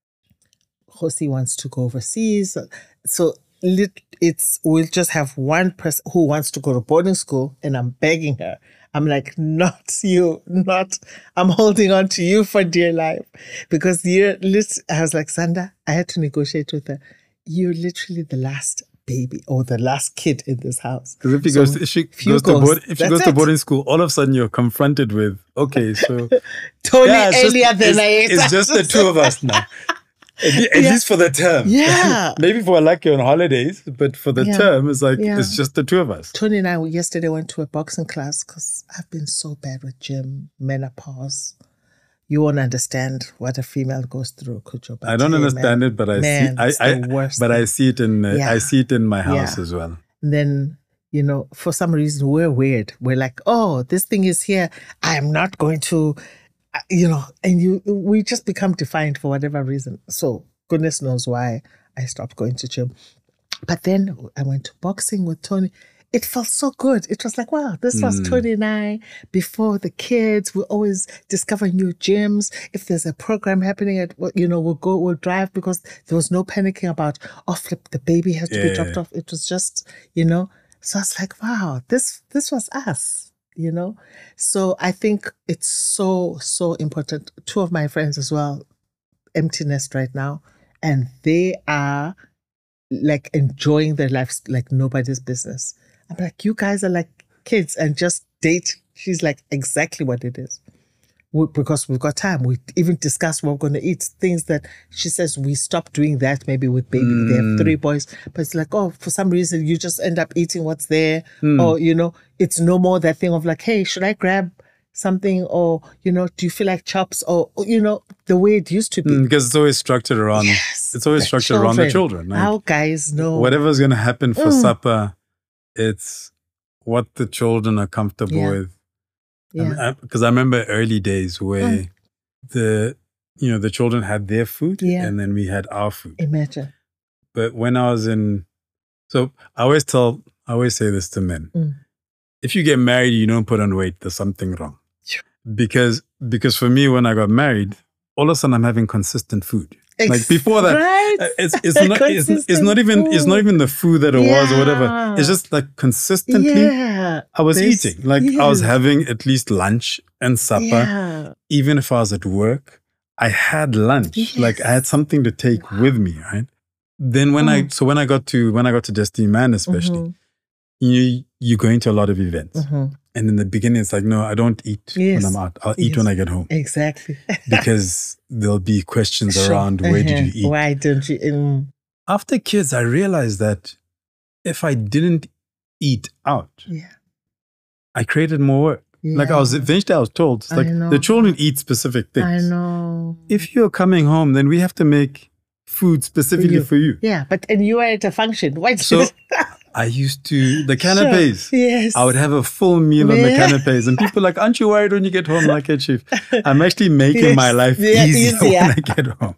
Josie wants to go overseas. So lit, it's we'll just have one person who wants to go to boarding school, and I'm begging her. I'm like, not you, not. I'm holding on to you for dear life, because you're. lit- I was like, Zanda, I had to negotiate with her. You're literally the last baby or the last kid in this house. Because if, he So goes, if she few goes to goals, board, if she that's goes to it. boarding school, all of a sudden you're confronted with, okay, so Tony yeah, it's just, earlier than it's, I ate. it's just the two of us now. At, le- at Yeah. least for the term. Yeah. Maybe for like you're on holidays, but for the Yeah. term, it's like Yeah. it's just the two of us. Tony and I yesterday went to a boxing class because I've been so bad with gym, menopause. You won't understand what a female goes through, could you? I don't understand it, but I man, see. I, it's I the worst but I thing. see it in. Uh, Yeah. I see it in my house Yeah. as well. And then, you know, for some reason, we're weird. We're like, oh, this thing is here. I'm not going to, uh, you know, and you, we just become defiant for whatever reason. So goodness knows why I stopped going to gym. But then I went to boxing with Tony. It felt so good. It was like, wow, this was Mm. Tony and I before the kids. We always discover new gyms. If there's a program happening at, you know, we'll go, we'll drive, because there was no panicking about, oh, flip, the baby has to Yeah. be dropped off. It was just, you know, so I was like, wow, this, this was us, you know? So I think it's so, so important. Two of my friends as well, empty nest right now, and they are like enjoying their lives like nobody's business. I'm like, you guys are like kids and just date. She's like, exactly what it is. We, because we've got time. We even discuss what we're going to eat. Things that she says we stop doing that maybe with baby. Mm. They have three boys. But it's like, oh, for some reason, you just end up eating what's there. Mm. Or, you know, it's no more that thing of like, hey, should I grab something? Or, you know, do you feel like chops? Or, you know, the way it used to be. Mm, because it's always structured around, yes, it's always structured children. around the children. Like, our guys know. Whatever's going to happen for mm. supper, it's what the children are comfortable yeah. with. Yeah. Because I, I remember early days where mm. the, you know, the children had their food yeah. and then we had our food. Imagine. But when I was in, so I always tell, I always say this to men. Mm. If you get married, you don't put on weight, there's something wrong. Because, because for me, when I got married, all of a sudden I'm having consistent food. Ex- like before that, right? it's it's not it's, it's not even food. It's not even the food that it yeah. was or whatever. It's just like consistently, yeah. I was this, eating. Like yes. I was having at least lunch and supper. Yeah. Even if I was at work, I had lunch. Yes. Like I had something to take wow. with me, right? Then when mm. I so when I got to when I got to Destiny Man, especially, mm-hmm. you you go into a lot of events. Mm-hmm. And in the beginning, it's like, no, I don't eat yes. when I'm out. I'll eat yes. when I get home. Exactly. Because there'll be questions sure. around, where uh-huh. did you eat? Why don't you? Um... After kids, I realized that if I didn't eat out, yeah. I created more work. Yeah. Like I was, eventually I was told, it's like the children eat specific things. I know. If you're coming home, then we have to make food specifically for you. For you. Yeah, but and you are at a function. Why? So I used to, the canapes. Sure. Yes. I would have a full meal yeah. on the canapes. And people are like, aren't you worried when you get home? Like, hey, Chief, I'm actually making yes. my life yeah, easier, easier when I get home.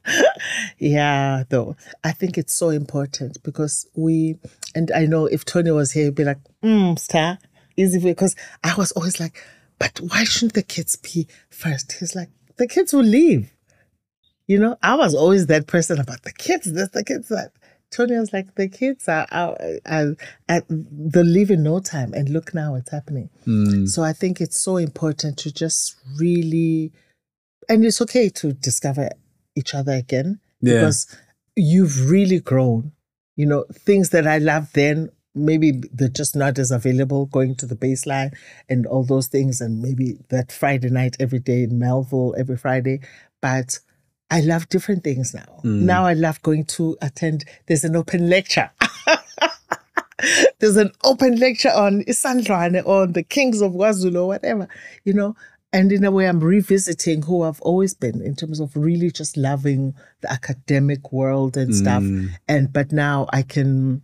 Yeah, though. I think it's so important because we, and I know if Tony was here, he'd be like, mm, star, easy, because I was always like, but why shouldn't the kids be first? He's like, the kids will leave. You know, I was always that person about the kids, this, the kids, that. Tony was like, the kids are, are, are, are they'll leave in no time. And look now what's happening. Mm. So I think it's so important to just really, and it's okay to discover each other again. Yeah. Because you've really grown. You know, things that I loved then, maybe they're just not as available, going to the baseline and all those things. And maybe that Friday night every day in Melville, every Friday. But I love different things now. Mm. Now I love going to attend, there's an open lecture. There's an open lecture on Isandlwane, on the Kings of KwaZulu or whatever, you know. And in a way, I'm revisiting who I've always been in terms of really just loving the academic world and mm. stuff. And but now I can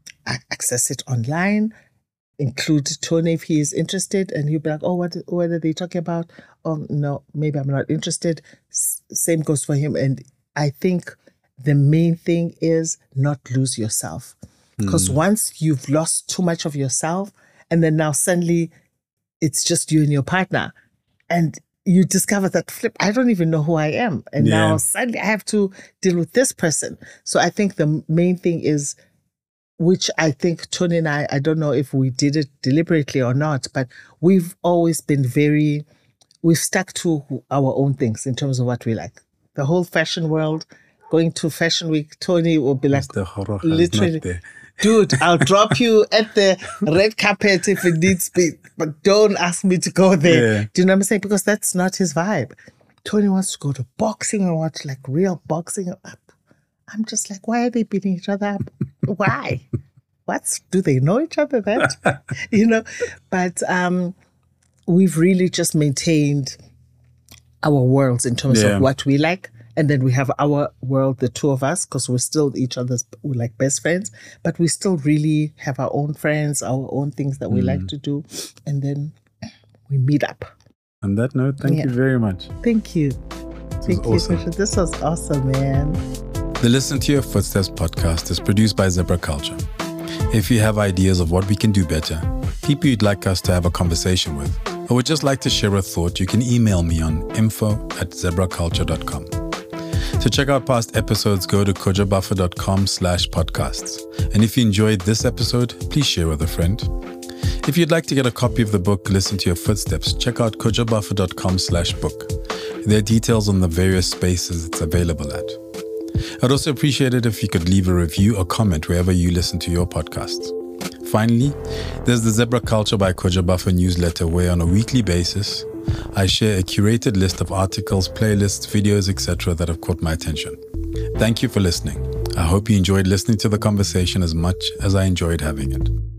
access it online, include Tony if he is interested, and he'll be like, oh, what, what are they talking about? Oh, no, maybe I'm not interested. S- same goes for him. And I think the main thing is not lose yourself. Because mm. once you've lost too much of yourself, and then now suddenly it's just you and your partner, and you discover that, flip, I don't even know who I am. And yeah. now suddenly I have to deal with this person. So I think the main thing is, which I think Tony and I, I don't know if we did it deliberately or not, but we've always been very, we've stuck to our own things in terms of what we like. The whole fashion world, going to Fashion Week, Tony will be like, literally, dude, I'll drop you at the red carpet if it needs be, but don't ask me to go there. Yeah. Do you know what I'm saying? Because that's not his vibe. Tony wants to go to boxing and watch like real boxing. I'm just like, why are they beating each other up? Why? What's, do they know each other that? You know, but um, we've really just maintained our worlds in terms yeah. of what we like. And then we have our world, the two of us, because we're still each other's, we're like best friends, but we still really have our own friends, our own things that we mm. like to do. And then we meet up. On that note, thank yeah. you very much. Thank you. This thank you. Awesome. This was awesome, man. The Listen to Your Footsteps podcast is produced by Zebra Culture. If you have ideas of what we can do better, people you'd like us to have a conversation with, or would just like to share a thought, you can email me on info at zebraculture dot com. To check out past episodes, go to kojobuffer dot com slash podcasts. And if you enjoyed this episode, please share with a friend. If you'd like to get a copy of the book, Listen to Your Footsteps, check out kojobafo.com slash book. There are details on the various spaces it's available at. I'd also appreciate it if you could leave a review or comment wherever you listen to your podcasts. Finally, there's the Zebra Culture by Kojo Bafo newsletter, where on a weekly basis, I share a curated list of articles, playlists, videos, et cetera that have caught my attention. Thank you for listening. I hope you enjoyed listening to the conversation as much as I enjoyed having it.